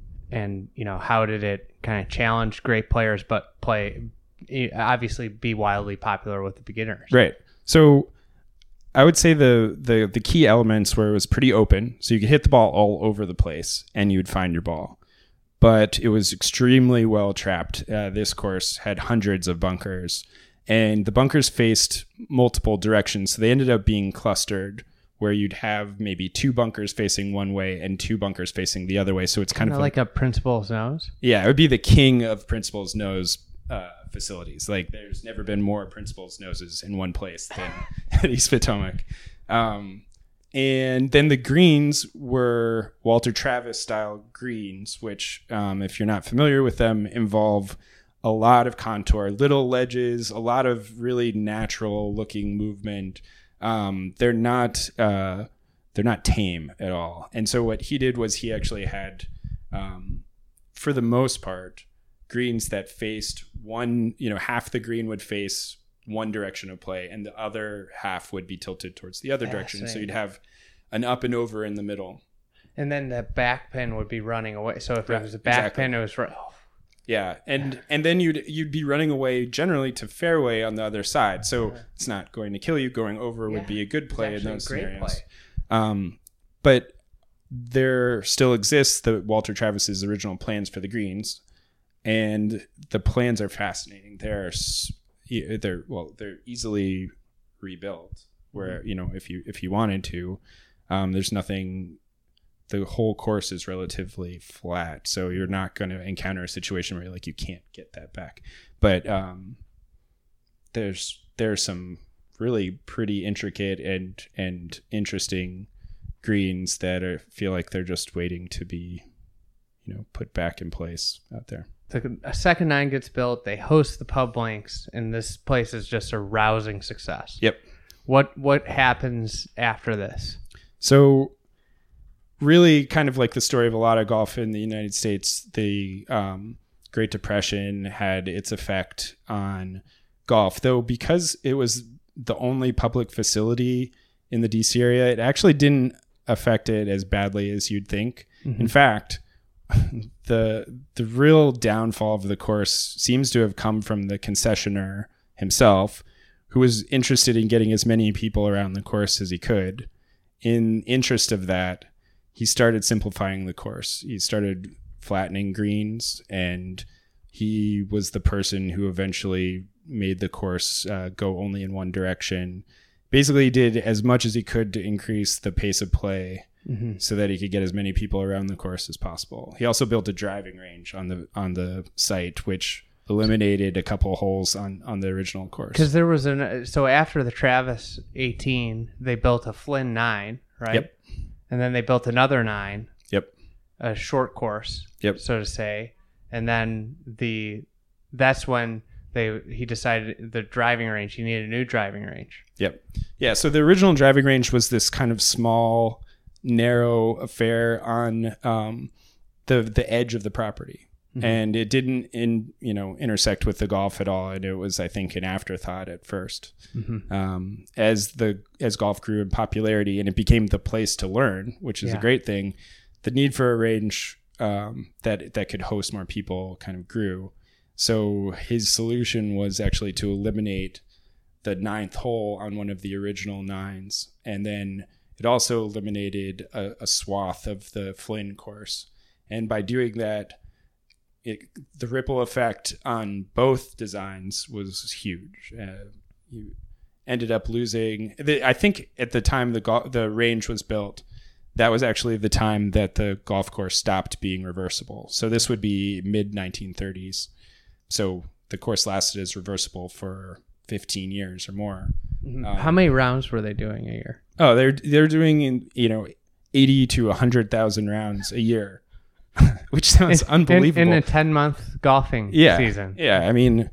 how did it kind of challenge great players but obviously be wildly popular with the beginners? Right. So I would say the key elements were it was pretty open, so you could hit the ball all over the place and you would find your ball. But it was extremely well trapped. This course had hundreds of bunkers, and the bunkers faced multiple directions. So they ended up being clustered, where you'd have maybe 2 bunkers facing one way and 2 bunkers facing the other way. So it's kind of like a Principal's Nose? Yeah, it would be the king of Principal's Nose facilities. Like, there's never been more Principal's Noses in one place at East Potomac. And then the greens were Walter Travis style greens, which, if you're not familiar with them, involve a lot of contour, little ledges, a lot of really natural looking movement. They're not tame at all. And so what he did was he actually had, for the most part, greens that faced one, half the green would face one direction of play and the other half would be tilted towards the other direction. So you'd have an up and over in the middle. And then the back pin would be running away. So if it was a back pin, it was yeah, and then you'd be running away generally to fairway on the other side. So it's not going to kill you. Going over would be a good play in those scenarios. But there still exists the Walter Travis's original plans for the greens, and the plans are fascinating. They're easily rebuilt. Where if you wanted to, there's nothing. The whole course is relatively flat, so you're not going to encounter a situation where you can't get that back. But there's some really pretty intricate and interesting greens that feel like they're just waiting to be put back in place out there. A second 9 gets built, they host the Pub Blanks, and this place is just a rousing success. Yep. What happens after this? So really kind of like the story of a lot of golf in the United States, the Great Depression had its effect on golf, though because it was the only public facility in the DC area, it actually didn't affect it as badly as you'd think. Mm-hmm. In fact, the real downfall of the course seems to have come from the concessionaire himself, who was interested in getting as many people around the course as he could. In interest of that, he started simplifying the course. He started flattening greens, and he was the person who eventually made the course go only in one direction. Basically did as much as he could to increase the pace of play so that he could get as many people around the course as possible. He also built a driving range on the site, which eliminated a couple holes on the original course. Because there was so after the Travis 18, they built a Flynn 9, right? Yep. And then they built another 9. Yep. A short course, yep, so to say. And then that's when he decided the driving range, he needed a new driving range. Yep. Yeah, so the original driving range was this kind of small, narrow affair on the edge of the property. Mm-hmm. And it didn't intersect with the golf at all, and it was, I think, an afterthought at first. Mm-hmm. As golf grew in popularity and it became the place to learn, which is a great thing, the need for a range that could host more people kind of grew. So his solution was actually to eliminate the 9th hole on one of the original 9s, and then it also eliminated a swath of the Flynn course. And by doing that, the ripple effect on both designs was huge. You ended up losing. I think at the time the range was built, that was actually the time that the golf course stopped being reversible. So this would be mid 1930s. So the course lasted as reversible for 15 years or more. Mm-hmm. How many rounds were they doing a year? Oh, they're doing 80 to 100,000 rounds a year. Which sounds unbelievable. In a 10-month golfing season. Yeah, I mean,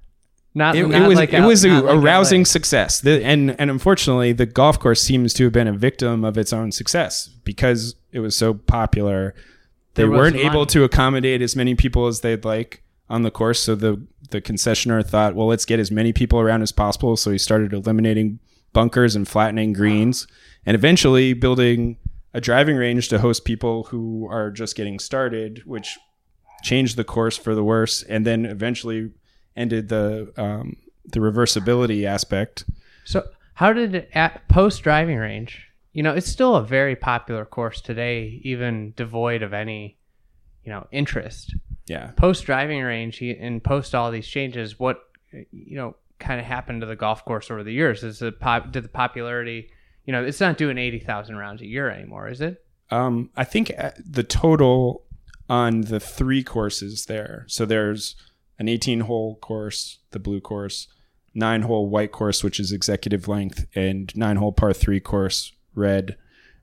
it was a rousing success. And unfortunately, the golf course seems to have been a victim of its own success because it was so popular. They weren't able to accommodate as many people as they'd like on the course. So the concessionaire thought, well, let's get as many people around as possible. So he started eliminating bunkers and flattening greens, and eventually building a driving range to host people who are just getting started, which changed the course for the worse, and then eventually ended the reversibility aspect. So how did it, post driving range, it's still a very popular course today, even devoid of any, interest. Yeah. Post driving range and post all these changes, what, kind of happened to the golf course over the years? Did the popularity... it's not doing 80,000 rounds a year anymore, is it? I think the total on the 3 courses there. So there's an 18-hole course, the blue course, 9-hole white course, which is executive length, and 9-hole par 3 course, red.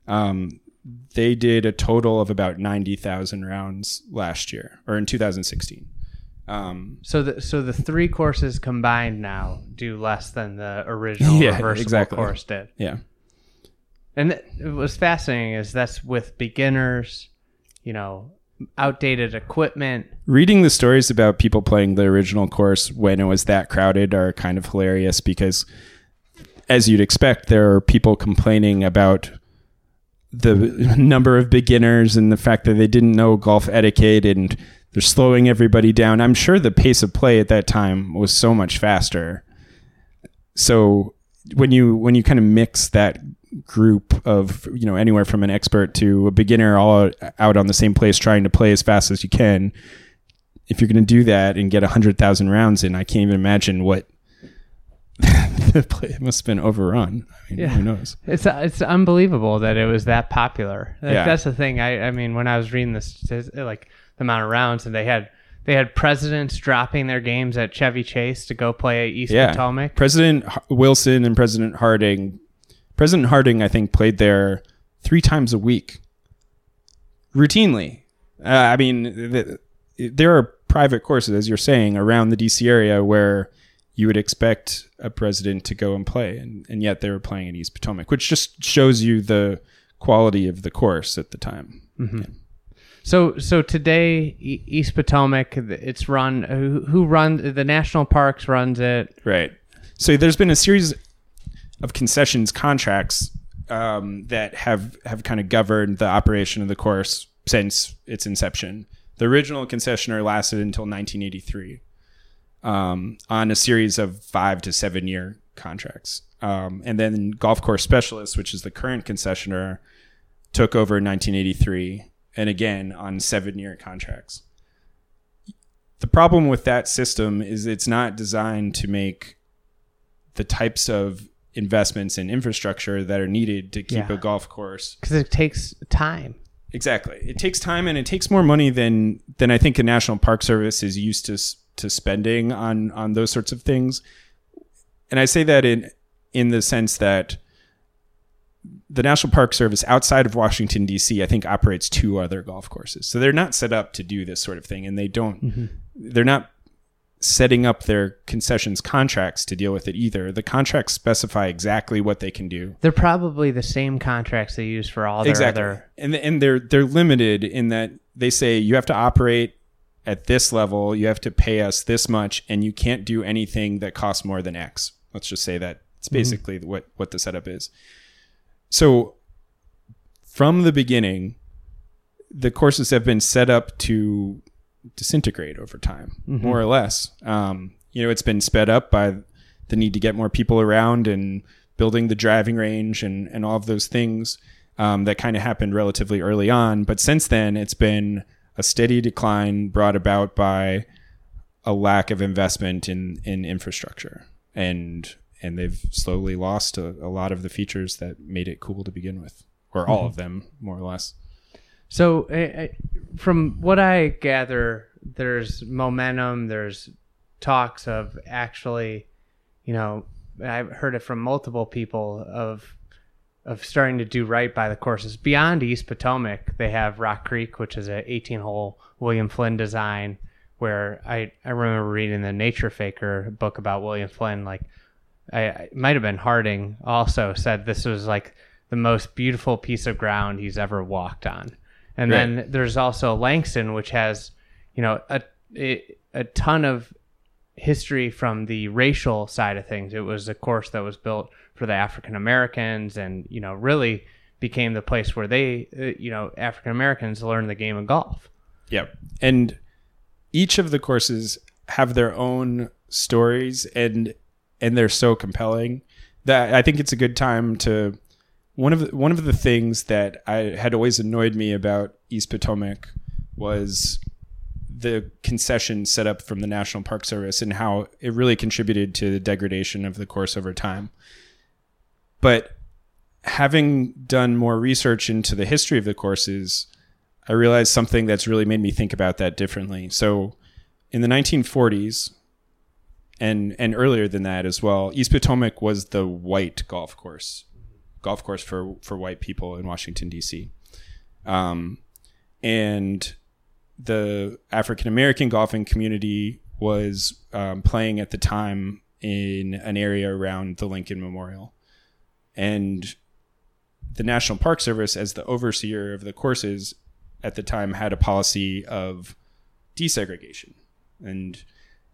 They did a total of about 90,000 rounds last year, or in 2016. So the 3 courses combined now do less than the original reversible course did. Yeah. And it was fascinating is that's with beginners, outdated equipment. Reading the stories about people playing the original course when it was that crowded are kind of hilarious because, as you'd expect, there are people complaining about the number of beginners and the fact that they didn't know golf etiquette and they're slowing everybody down. I'm sure the pace of play at that time was so much faster. So when you kind of mix that group of, anywhere from an expert to a beginner all out on the same place trying to play as fast as you can, if you're going to do that and get 100,000 rounds in, I can't even imagine what the play must have been overrun. I mean, who knows? It's unbelievable that it was that popular. Yeah. That's the thing. I mean, when I was reading this, like the amount of rounds, and they had presidents dropping their games at Chevy Chase to go play at East Potomac. President Wilson and President Harding. President Harding, I think, played there 3 times a week, routinely. I mean, there are private courses, as you're saying, around the DC area where you would expect a president to go and play, and yet they were playing in East Potomac, which just shows you the quality of the course at the time. Mm-hmm. Yeah. So today, East Potomac, it's run. Who runs the National Parks runs it? Right. So there's been a series of concessions contracts that have kind of governed the operation of the course since its inception. The original concessionaire lasted until 1983 on a series of 5 to 7 year contracts. And then Golf Course Specialists, which is the current concessionaire, took over in 1983 and again on 7-year contracts. The problem with that system is it's not designed to make the types of investments in infrastructure that are needed to keep a golf course. Because it takes time. Exactly. It takes time and it takes more money than I think a National Park Service is used to spending on those sorts of things. And I say that in the sense that the National Park Service outside of Washington, D.C., I think operates 2 other golf courses. So they're not set up to do this sort of thing. And they're not setting up their concessions contracts to deal with it either. The contracts specify exactly what they can do. They're probably the same contracts they use for all their other... And they're limited in that they say you have to operate at this level, you have to pay us this much, and you can't do anything that costs more than X. Let's just say that. It's basically what the setup is. So from the beginning, the courses have been set up to disintegrate over time, more or less. It's been sped up by the need to get more people around and building the driving range and all of those things that kind of happened relatively early on. But since then, it's been a steady decline brought about by a lack of investment in infrastructure. And they've slowly lost a lot of the features that made it cool to begin with, or all of them, more or less. So from what I gather, there's momentum, there's talks of actually, I've heard it from multiple people of starting to do right by the courses. Beyond East Potomac, they have Rock Creek, which is an 18-hole William Flynn design, where I remember reading the Nature Faker book about William Flynn. Like, it might have been Harding also said this was like the most beautiful piece of ground he's ever walked on. And then there's also Langston, which has, a ton of history from the racial side of things. It was a course that was built for the African Americans and, really became the place where they, African Americans learned the game of golf. Yep. And each of the courses have their own stories and they're so compelling that I think it's a good time to... One of the things that had always annoyed me about East Potomac was the concession set up from the National Park Service and how it really contributed to the degradation of the course over time. But having done more research into the history of the courses, I realized something that's really made me think about that differently. So in the 1940s, and earlier than that as well. East Potomac was the white golf course for white people in Washington, D.C. And the African American golfing community was playing at the time in an area around the Lincoln Memorial. And the National Park Service, as the overseer of the courses at the time, had a policy of desegregation. And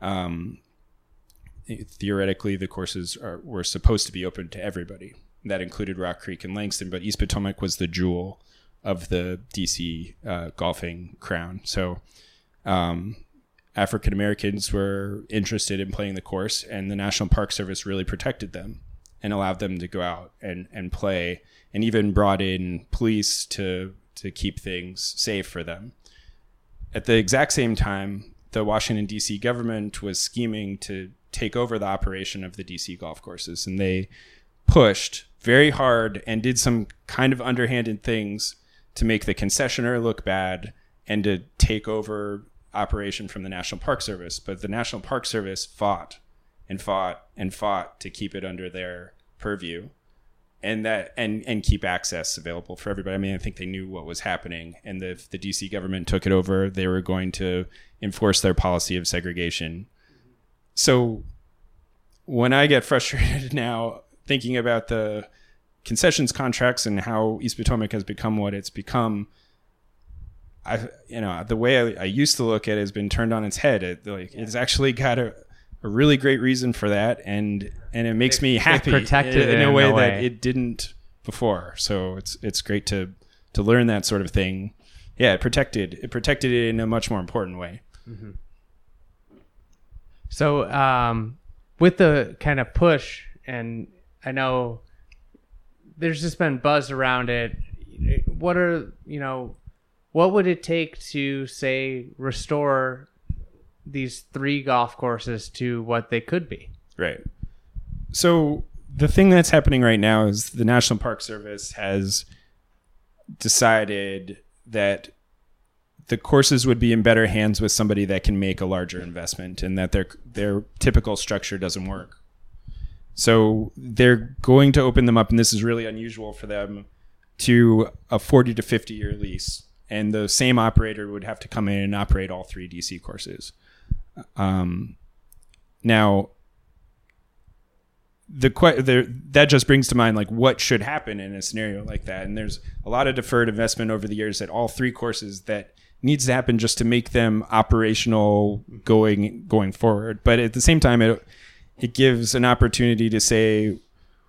theoretically, the courses were supposed to be open to everybody. That included Rock Creek and Langston, but East Potomac was the jewel of the DC golfing crown. So African Americans were interested in playing the course, and the National Park Service really protected them and allowed them to go out and play, and even brought in police to keep things safe for them. At the exact same time, the Washington, D.C. government was scheming to take over the operation of the D.C. golf courses, and they pushed very hard and did some kind of underhanded things to make the concessionaire look bad and to take over operation from the National Park Service. But the National Park Service fought and fought and fought to keep it under their purview and keep access available for everybody. I mean, I think they knew what was happening, and if the DC government took it over, they were going to enforce their policy of segregation. So when I get frustrated now thinking about the concessions contracts and how East Potomac has become what it's become, the way I used to look at it has been turned on its head. It's actually got a really great reason for that, and it makes me happy in a way that it didn't before. So it's great to learn that sort of thing. Yeah, it protected it in a much more important way. Mm-hmm. So with the kind of push, and I know there's just been buzz around it, what would it take to, say, restore these 3 golf courses to what they could be? Right. So the thing that's happening right now is the National Park Service has decided that the courses would be in better hands with somebody that can make a larger investment, and that their typical structure doesn't work. So they're going to open them up, and this is really unusual for them, to a 40 to 50 year lease. And the same operator would have to come in and operate all 3 DC courses. Now, that just brings to mind, like, what should happen in a scenario like that. And there's a lot of deferred investment over the years at all 3 courses that needs to happen just to make them operational going forward. But at the same time, it gives an opportunity to say,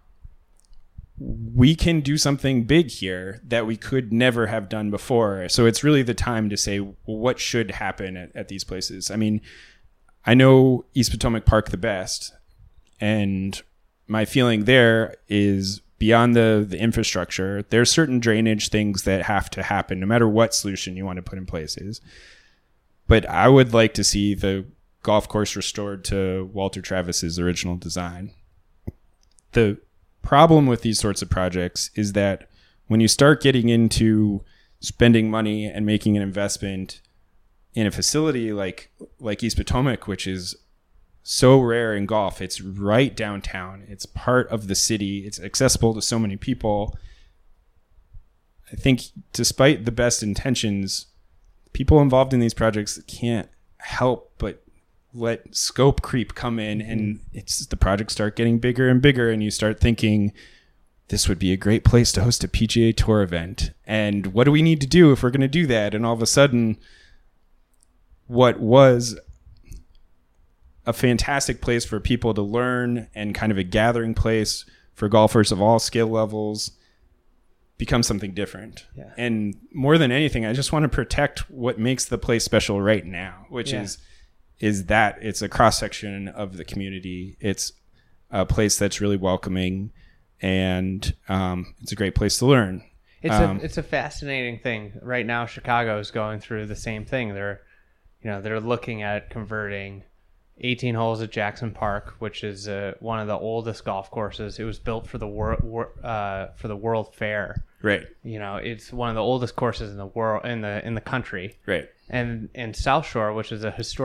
we can do something big here that we could never have done before. So it's really the time to say, well, what should happen at these places? I mean, I know East Potomac Park the best, and my feeling there is, beyond the infrastructure, there's certain drainage things that have to happen no matter what solution you want to put in place is. But I would like to see the golf course restored to Walter Travis's original design. The problem with these sorts of projects is that when you start getting into spending money and making an investment in a facility like East Potomac, which is so rare in golf, it's right downtown, it's part of the city, it's accessible to so many people. I think despite the best intentions, people involved in these projects can't help but let scope creep come in, and it's the projects start getting bigger and bigger, and you start thinking, this would be a great place to host a PGA Tour event, and what do we need to do if we're going to do that? And all of a sudden, what was a fantastic place for people to learn and kind of a gathering place for golfers of all skill levels becomes something different. Yeah. And more than anything, I just want to protect what makes the place special right now, which is that it's a cross-section of the community. It's a place that's really welcoming, and it's a great place to learn. It's a fascinating thing. Right now, Chicago is going through the same thing. They're looking at converting 18 holes at Jackson Park, which is one of the oldest golf courses. It was built for the World Fair. Right. It's one of the oldest courses in the world, in the country. Right. And South Shore, which is a historic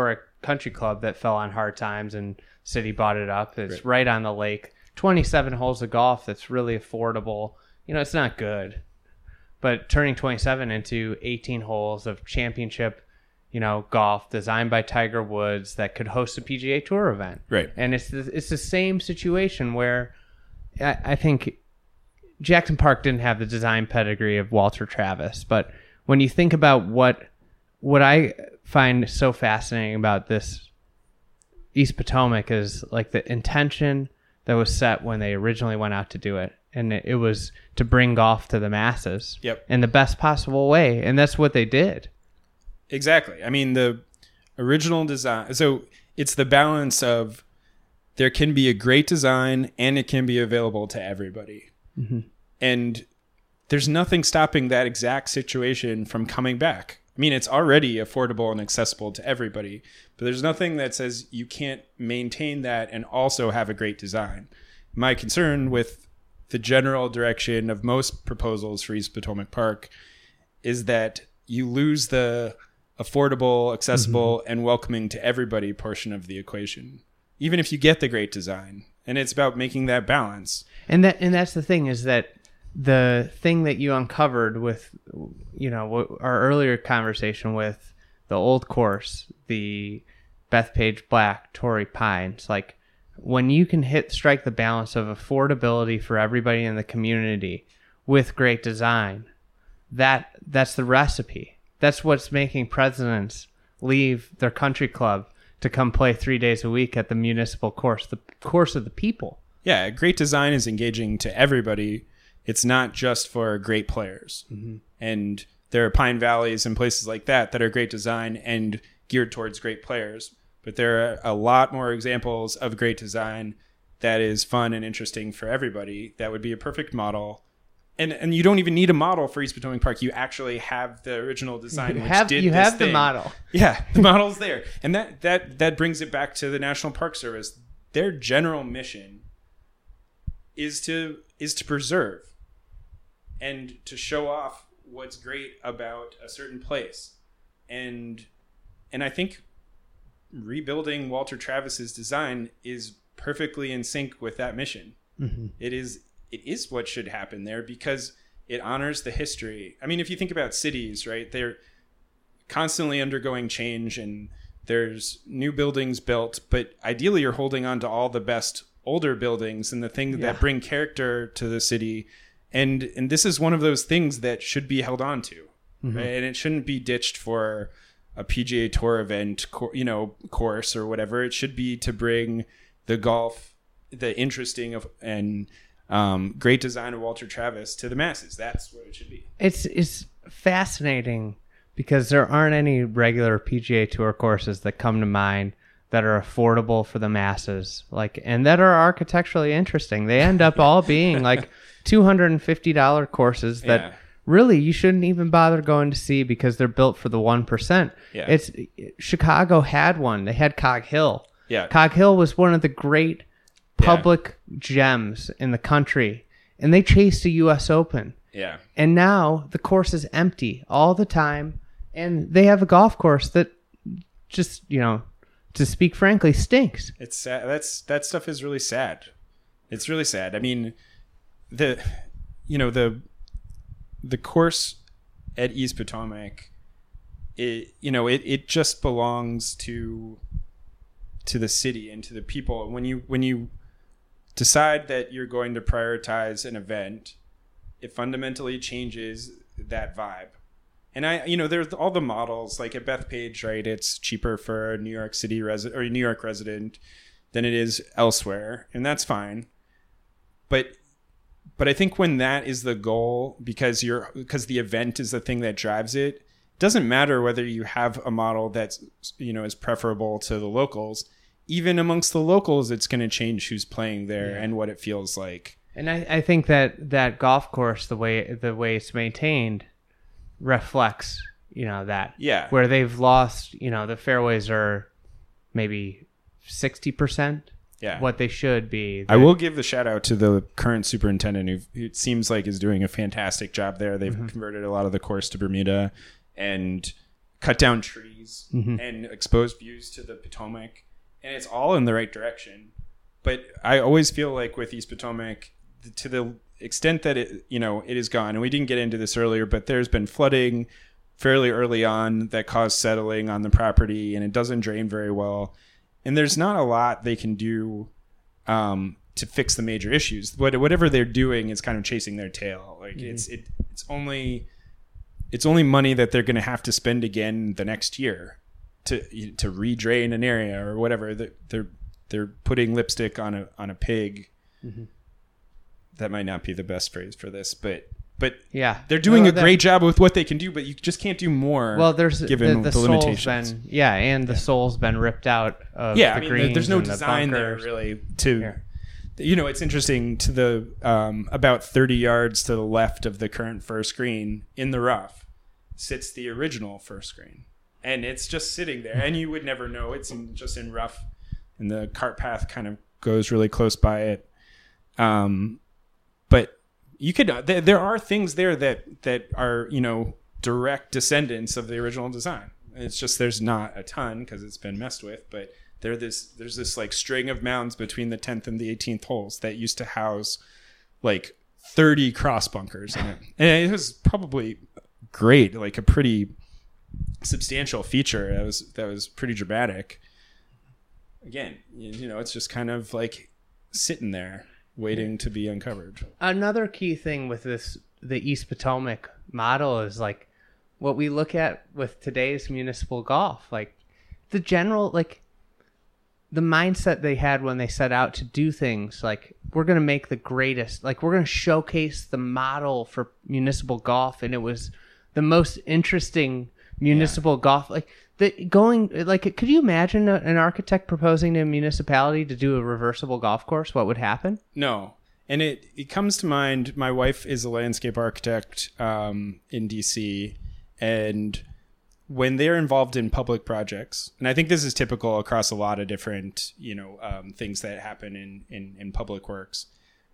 country club that fell on hard times and city bought it up. It's right on the lake. 27 holes of golf that's really affordable. It's not good. But turning 27 into 18 holes of championship, golf designed by Tiger Woods that could host a PGA Tour event. Right. And it's the same situation where I think Jackson Park didn't have the design pedigree of Walter Travis. But when you think about what I find so fascinating about this East Potomac is like the intention that was set when they originally went out to do it. And it was to bring golf to the masses in the best possible way. And that's what they did. Exactly. I mean, the original design. So it's the balance of there can be a great design and it can be available to everybody. Mm-hmm. And there's nothing stopping that exact situation from coming back. I mean, it's already affordable and accessible to everybody, but there's nothing that says you can't maintain that and also have a great design. My concern with the general direction of most proposals for East Potomac Park is that you lose the affordable, accessible, and welcoming to everybody portion of the equation, even if you get the great design. And it's about making that balance. And that's the thing, is that the thing that you uncovered with, our earlier conversation with the old course, the Bethpage Black, Torrey Pines, like, when you can strike the balance of affordability for everybody in the community with great design, that's the recipe. That's what's making presidents leave their country club to come play 3 days a week at the municipal course, the course of the people. Yeah, great design is engaging to everybody. It's not just for great players. Mm-hmm. And there are Pine Valleys and places like that are great design and geared towards great players. But there are a lot more examples of great design that is fun and interesting for everybody. That would be a perfect model. And you don't even need a model for East Potomac Park. You actually have the original design. You have the model. Yeah, the model's there. And that brings it back to the National Park Service. Their general mission is to preserve and to show off what's great about a certain place. And I think rebuilding Walter Travis's design is perfectly in sync with that mission. Mm-hmm. It is what should happen there because it honors the history. I mean, if you think about cities, right, they're constantly undergoing change and there's new buildings built, but ideally you're holding on to all the best older buildings and the things that bring character to the city. And this is one of those things that should be held on to, mm-hmm. right? And it shouldn't be ditched for a PGA Tour event, course or whatever. It should be to bring the golf, the interesting and great design of Walter Travis to the masses. That's what it should be. It's fascinating because there aren't any regular PGA Tour courses that come to mind that are affordable for the masses, and that are architecturally interesting. They end up all being like $250 courses that really you shouldn't even bother going to see because they're built for the 1%. Yeah. Chicago had one. They had Cog Hill. Yeah. Cog Hill was one of the great public gems in the country, and they chased a U.S. Open. Yeah. And now the course is empty all the time, and they have a golf course that just, to speak frankly, stinks. It's sad. That stuff is really sad. It's really sad. I mean, the course at East Potomac, it just belongs to the city and to the people. When you decide that you're going to prioritize an event, it fundamentally changes that vibe. And there's all the models, like at Bethpage, right? It's cheaper for a New York City resident or a New York resident than it is elsewhere, and that's fine. But I think when that is the goal, because the event is the thing that drives it, it doesn't matter whether you have a model that's is preferable to the locals. Even amongst the locals, it's going to change who's playing there and what it feels like. And I think that golf course, the way it's maintained, reflects that. Yeah. Where they've lost, the fairways are maybe 60%. Yeah. What they should be. I will give the shout out to the current superintendent who it seems like is doing a fantastic job there. They've converted a lot of the course to Bermuda and cut down trees and expose views to the Potomac, and it's all in the right direction. But I always feel like with East Potomac, to the extent that it is gone, and we didn't get into this earlier, but there's been flooding fairly early on that caused settling on the property, and it doesn't drain very well. And there's not a lot they can do to fix the major issues. Whatever they're doing is kind of chasing their tail. Like it's only money that they're going to have to spend again the next year to redrain an area or whatever. They're putting lipstick on a pig. That might not be the best phrase for this, but yeah, they're doing a great job with what they can do, but you just can't do more. Well, there's given the limitations. The soul's been ripped out of the greens. There's no design there really to. It's interesting to the about 30 yards to the left of the current first green in the rough sits the original first green, and it's just sitting there, and you would never know it's just in rough, and the cart path kind of goes really close by it. But you could there are things there that are direct descendants of the original design. It's just there's not a ton because it's been messed with, but there's this like string of mounds between the 10th and the 18th holes that used to house like 30 cross bunkers in it, and it was probably great, like a pretty substantial feature that was pretty dramatic. Again, it's just kind of like sitting there waiting to be uncovered. Another key thing with the East Potomac model is like what we look at with today's municipal golf, like the general, like the mindset they had when they set out to do things like we're going to make the greatest, like we're going to showcase the model for municipal golf. And it was the most interesting municipal golf, like could you imagine an architect proposing to a municipality to do a reversible golf course? What would happen? No. And it comes to mind, my wife is a landscape architect in DC, and when they're involved in public projects, and I think this is typical across a lot of different, things that happen in public works,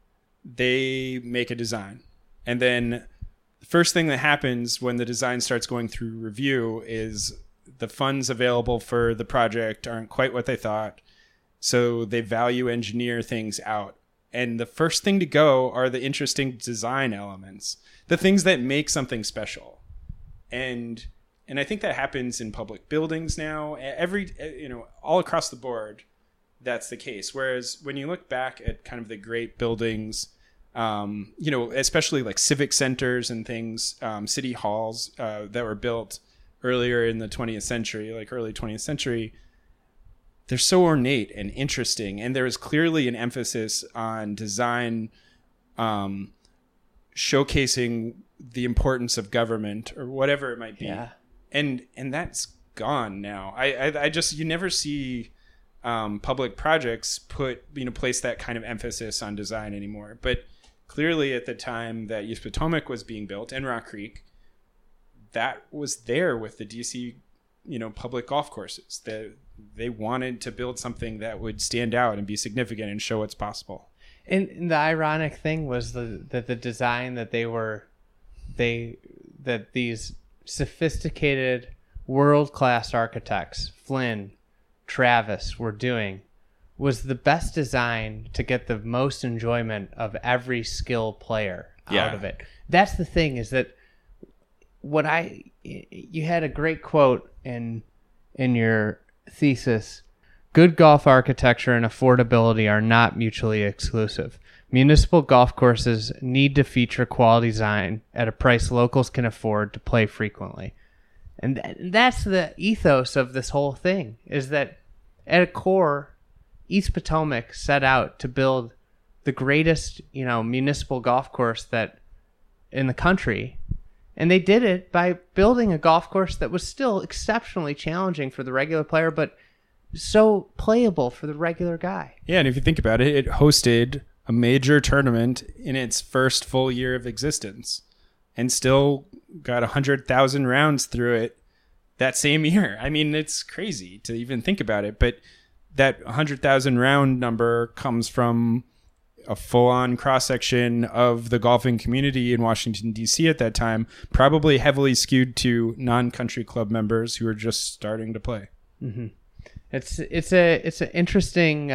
they make a design. And then the first thing that happens when the design starts going through review is the funds available for the project aren't quite what they thought. So they value engineer things out. And the first thing to go are the interesting design elements, the things that make something special. And I think that happens in public buildings now, all across the board. That's the case. Whereas when you look back at kind of the great buildings, especially like civic centers and things, city halls that were built earlier in the 20th century, like early 20th century, they're so ornate and interesting. And there is clearly an emphasis on design, showcasing the importance of government or whatever it might be. Yeah. And that's gone now. You never see public projects place that kind of emphasis on design anymore. But clearly at the time that East Potomac was being built and Rock Creek, that was there with the DC, public golf courses. They wanted to build something that would stand out and be significant and show what's possible. And the ironic thing was that the design that that these sophisticated world-class architects, Flynn, Travis, were doing was the best design to get the most enjoyment of every skill player out of it. That's the thing, is that you had a great quote in your thesis: good golf architecture and affordability are not mutually exclusive. Municipal golf courses need to feature quality design at a price locals can afford to play frequently. And that's the ethos of this whole thing, is that at a core, East Potomac set out to build the greatest, municipal golf course that in the country. And they did it by building a golf course that was still exceptionally challenging for the regular player, but so playable for the regular guy. Yeah, and if you think about it, it hosted a major tournament in its first full year of existence and still got 100,000 rounds through it that same year. I mean, it's crazy to even think about it, but that 100,000 round number comes from a full-on cross-section of the golfing community in Washington, D.C. at that time, probably heavily skewed to non-country club members who were just starting to play. Mm-hmm. It's an interesting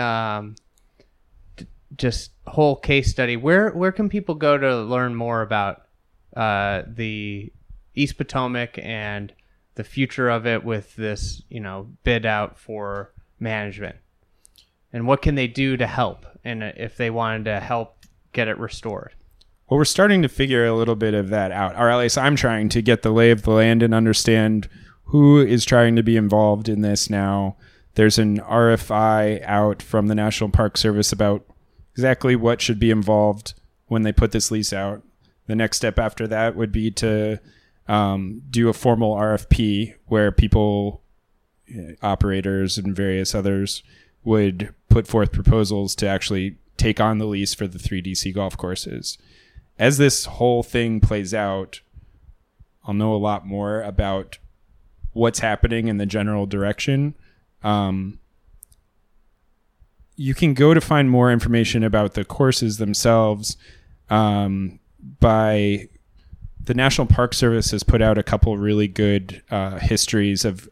just whole case study. Where can people go to learn more about the East Potomac and the future of it with this, bid out for management? And what can they do to help? And if they wanted to help get it restored? Well, we're starting to figure a little bit of that out. Or at least I'm trying to get the lay of the land and understand who is trying to be involved in this now. There's an RFI out from the National Park Service about exactly what should be involved when they put this lease out. The next step after that would be to do a formal RFP where people, operators and various others, would put forth proposals to actually take on the lease for the 3 DC golf courses. As this whole thing plays out, I'll know a lot more about what's happening in the general direction. You can go to find more information about the courses themselves by the National Park Service has put out a couple really good histories of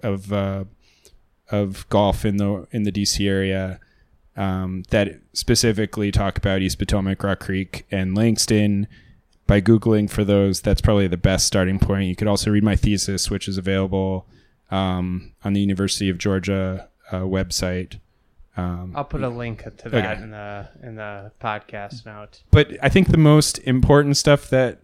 golf in the DC area that specifically talk about East Potomac, Rock Creek, and Langston. By Googling for those, that's probably the best starting point. You could also read my thesis, which is available on the University of Georgia website. I'll put a link to that in the podcast notes. But I think the most important stuff that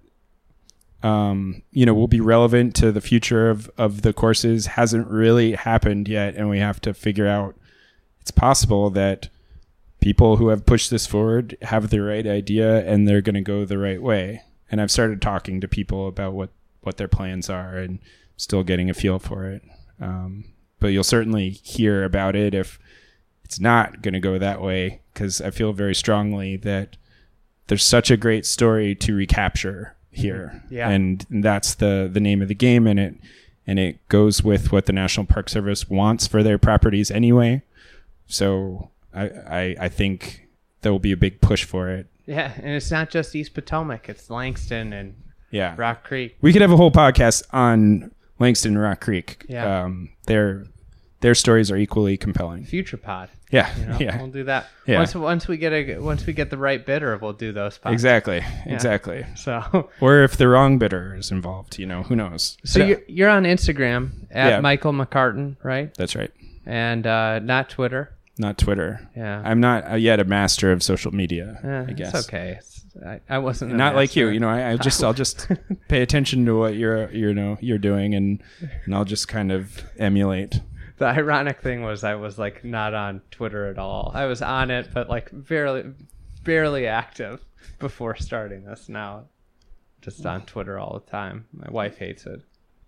will be relevant to the future of the courses hasn't really happened yet, and we have to figure out. It's possible that people who have pushed this forward have the right idea and they're going to go the right way. And I've started talking to people about what their plans are and still getting a feel for it. But you'll certainly hear about it if it's not going to go that way, because I feel very strongly that there's such a great story to recapture here. Yeah. And that's the name of the game, and it goes with what the National Park Service wants for their properties anyway. So I think there will be a big push for it. Yeah, and it's not just East Potomac. It's Langston and Rock Creek. We could have a whole podcast on Langston and Rock Creek. Yeah. Their stories are equally compelling. Future pod. Yeah. We'll do that. Yeah. Once we get the right bidder, we'll do those pods. Exactly. So, or if the wrong bidder is involved, who knows? So you're on Instagram at Michael McCartan, right? That's right. And not Twitter. Not Twitter. Yeah. I'm not yet a master of social media. I guess it's okay. I wasn't not like you. I'll just pay attention to what you're doing, and I'll just kind of emulate. The ironic thing was I was like not on Twitter at all. I was on it, but like barely active before starting this. Now, just on Twitter all the time. My wife hates it.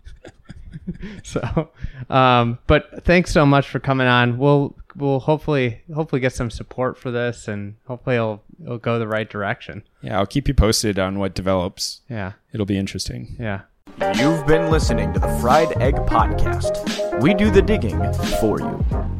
So, but thanks so much for coming on. We'll hopefully get some support for this, and hopefully it'll go the right direction. Yeah, I'll keep you posted on what develops. Yeah, it'll be interesting. Yeah. You've been listening to the Fried Egg Podcast. We do the digging for you.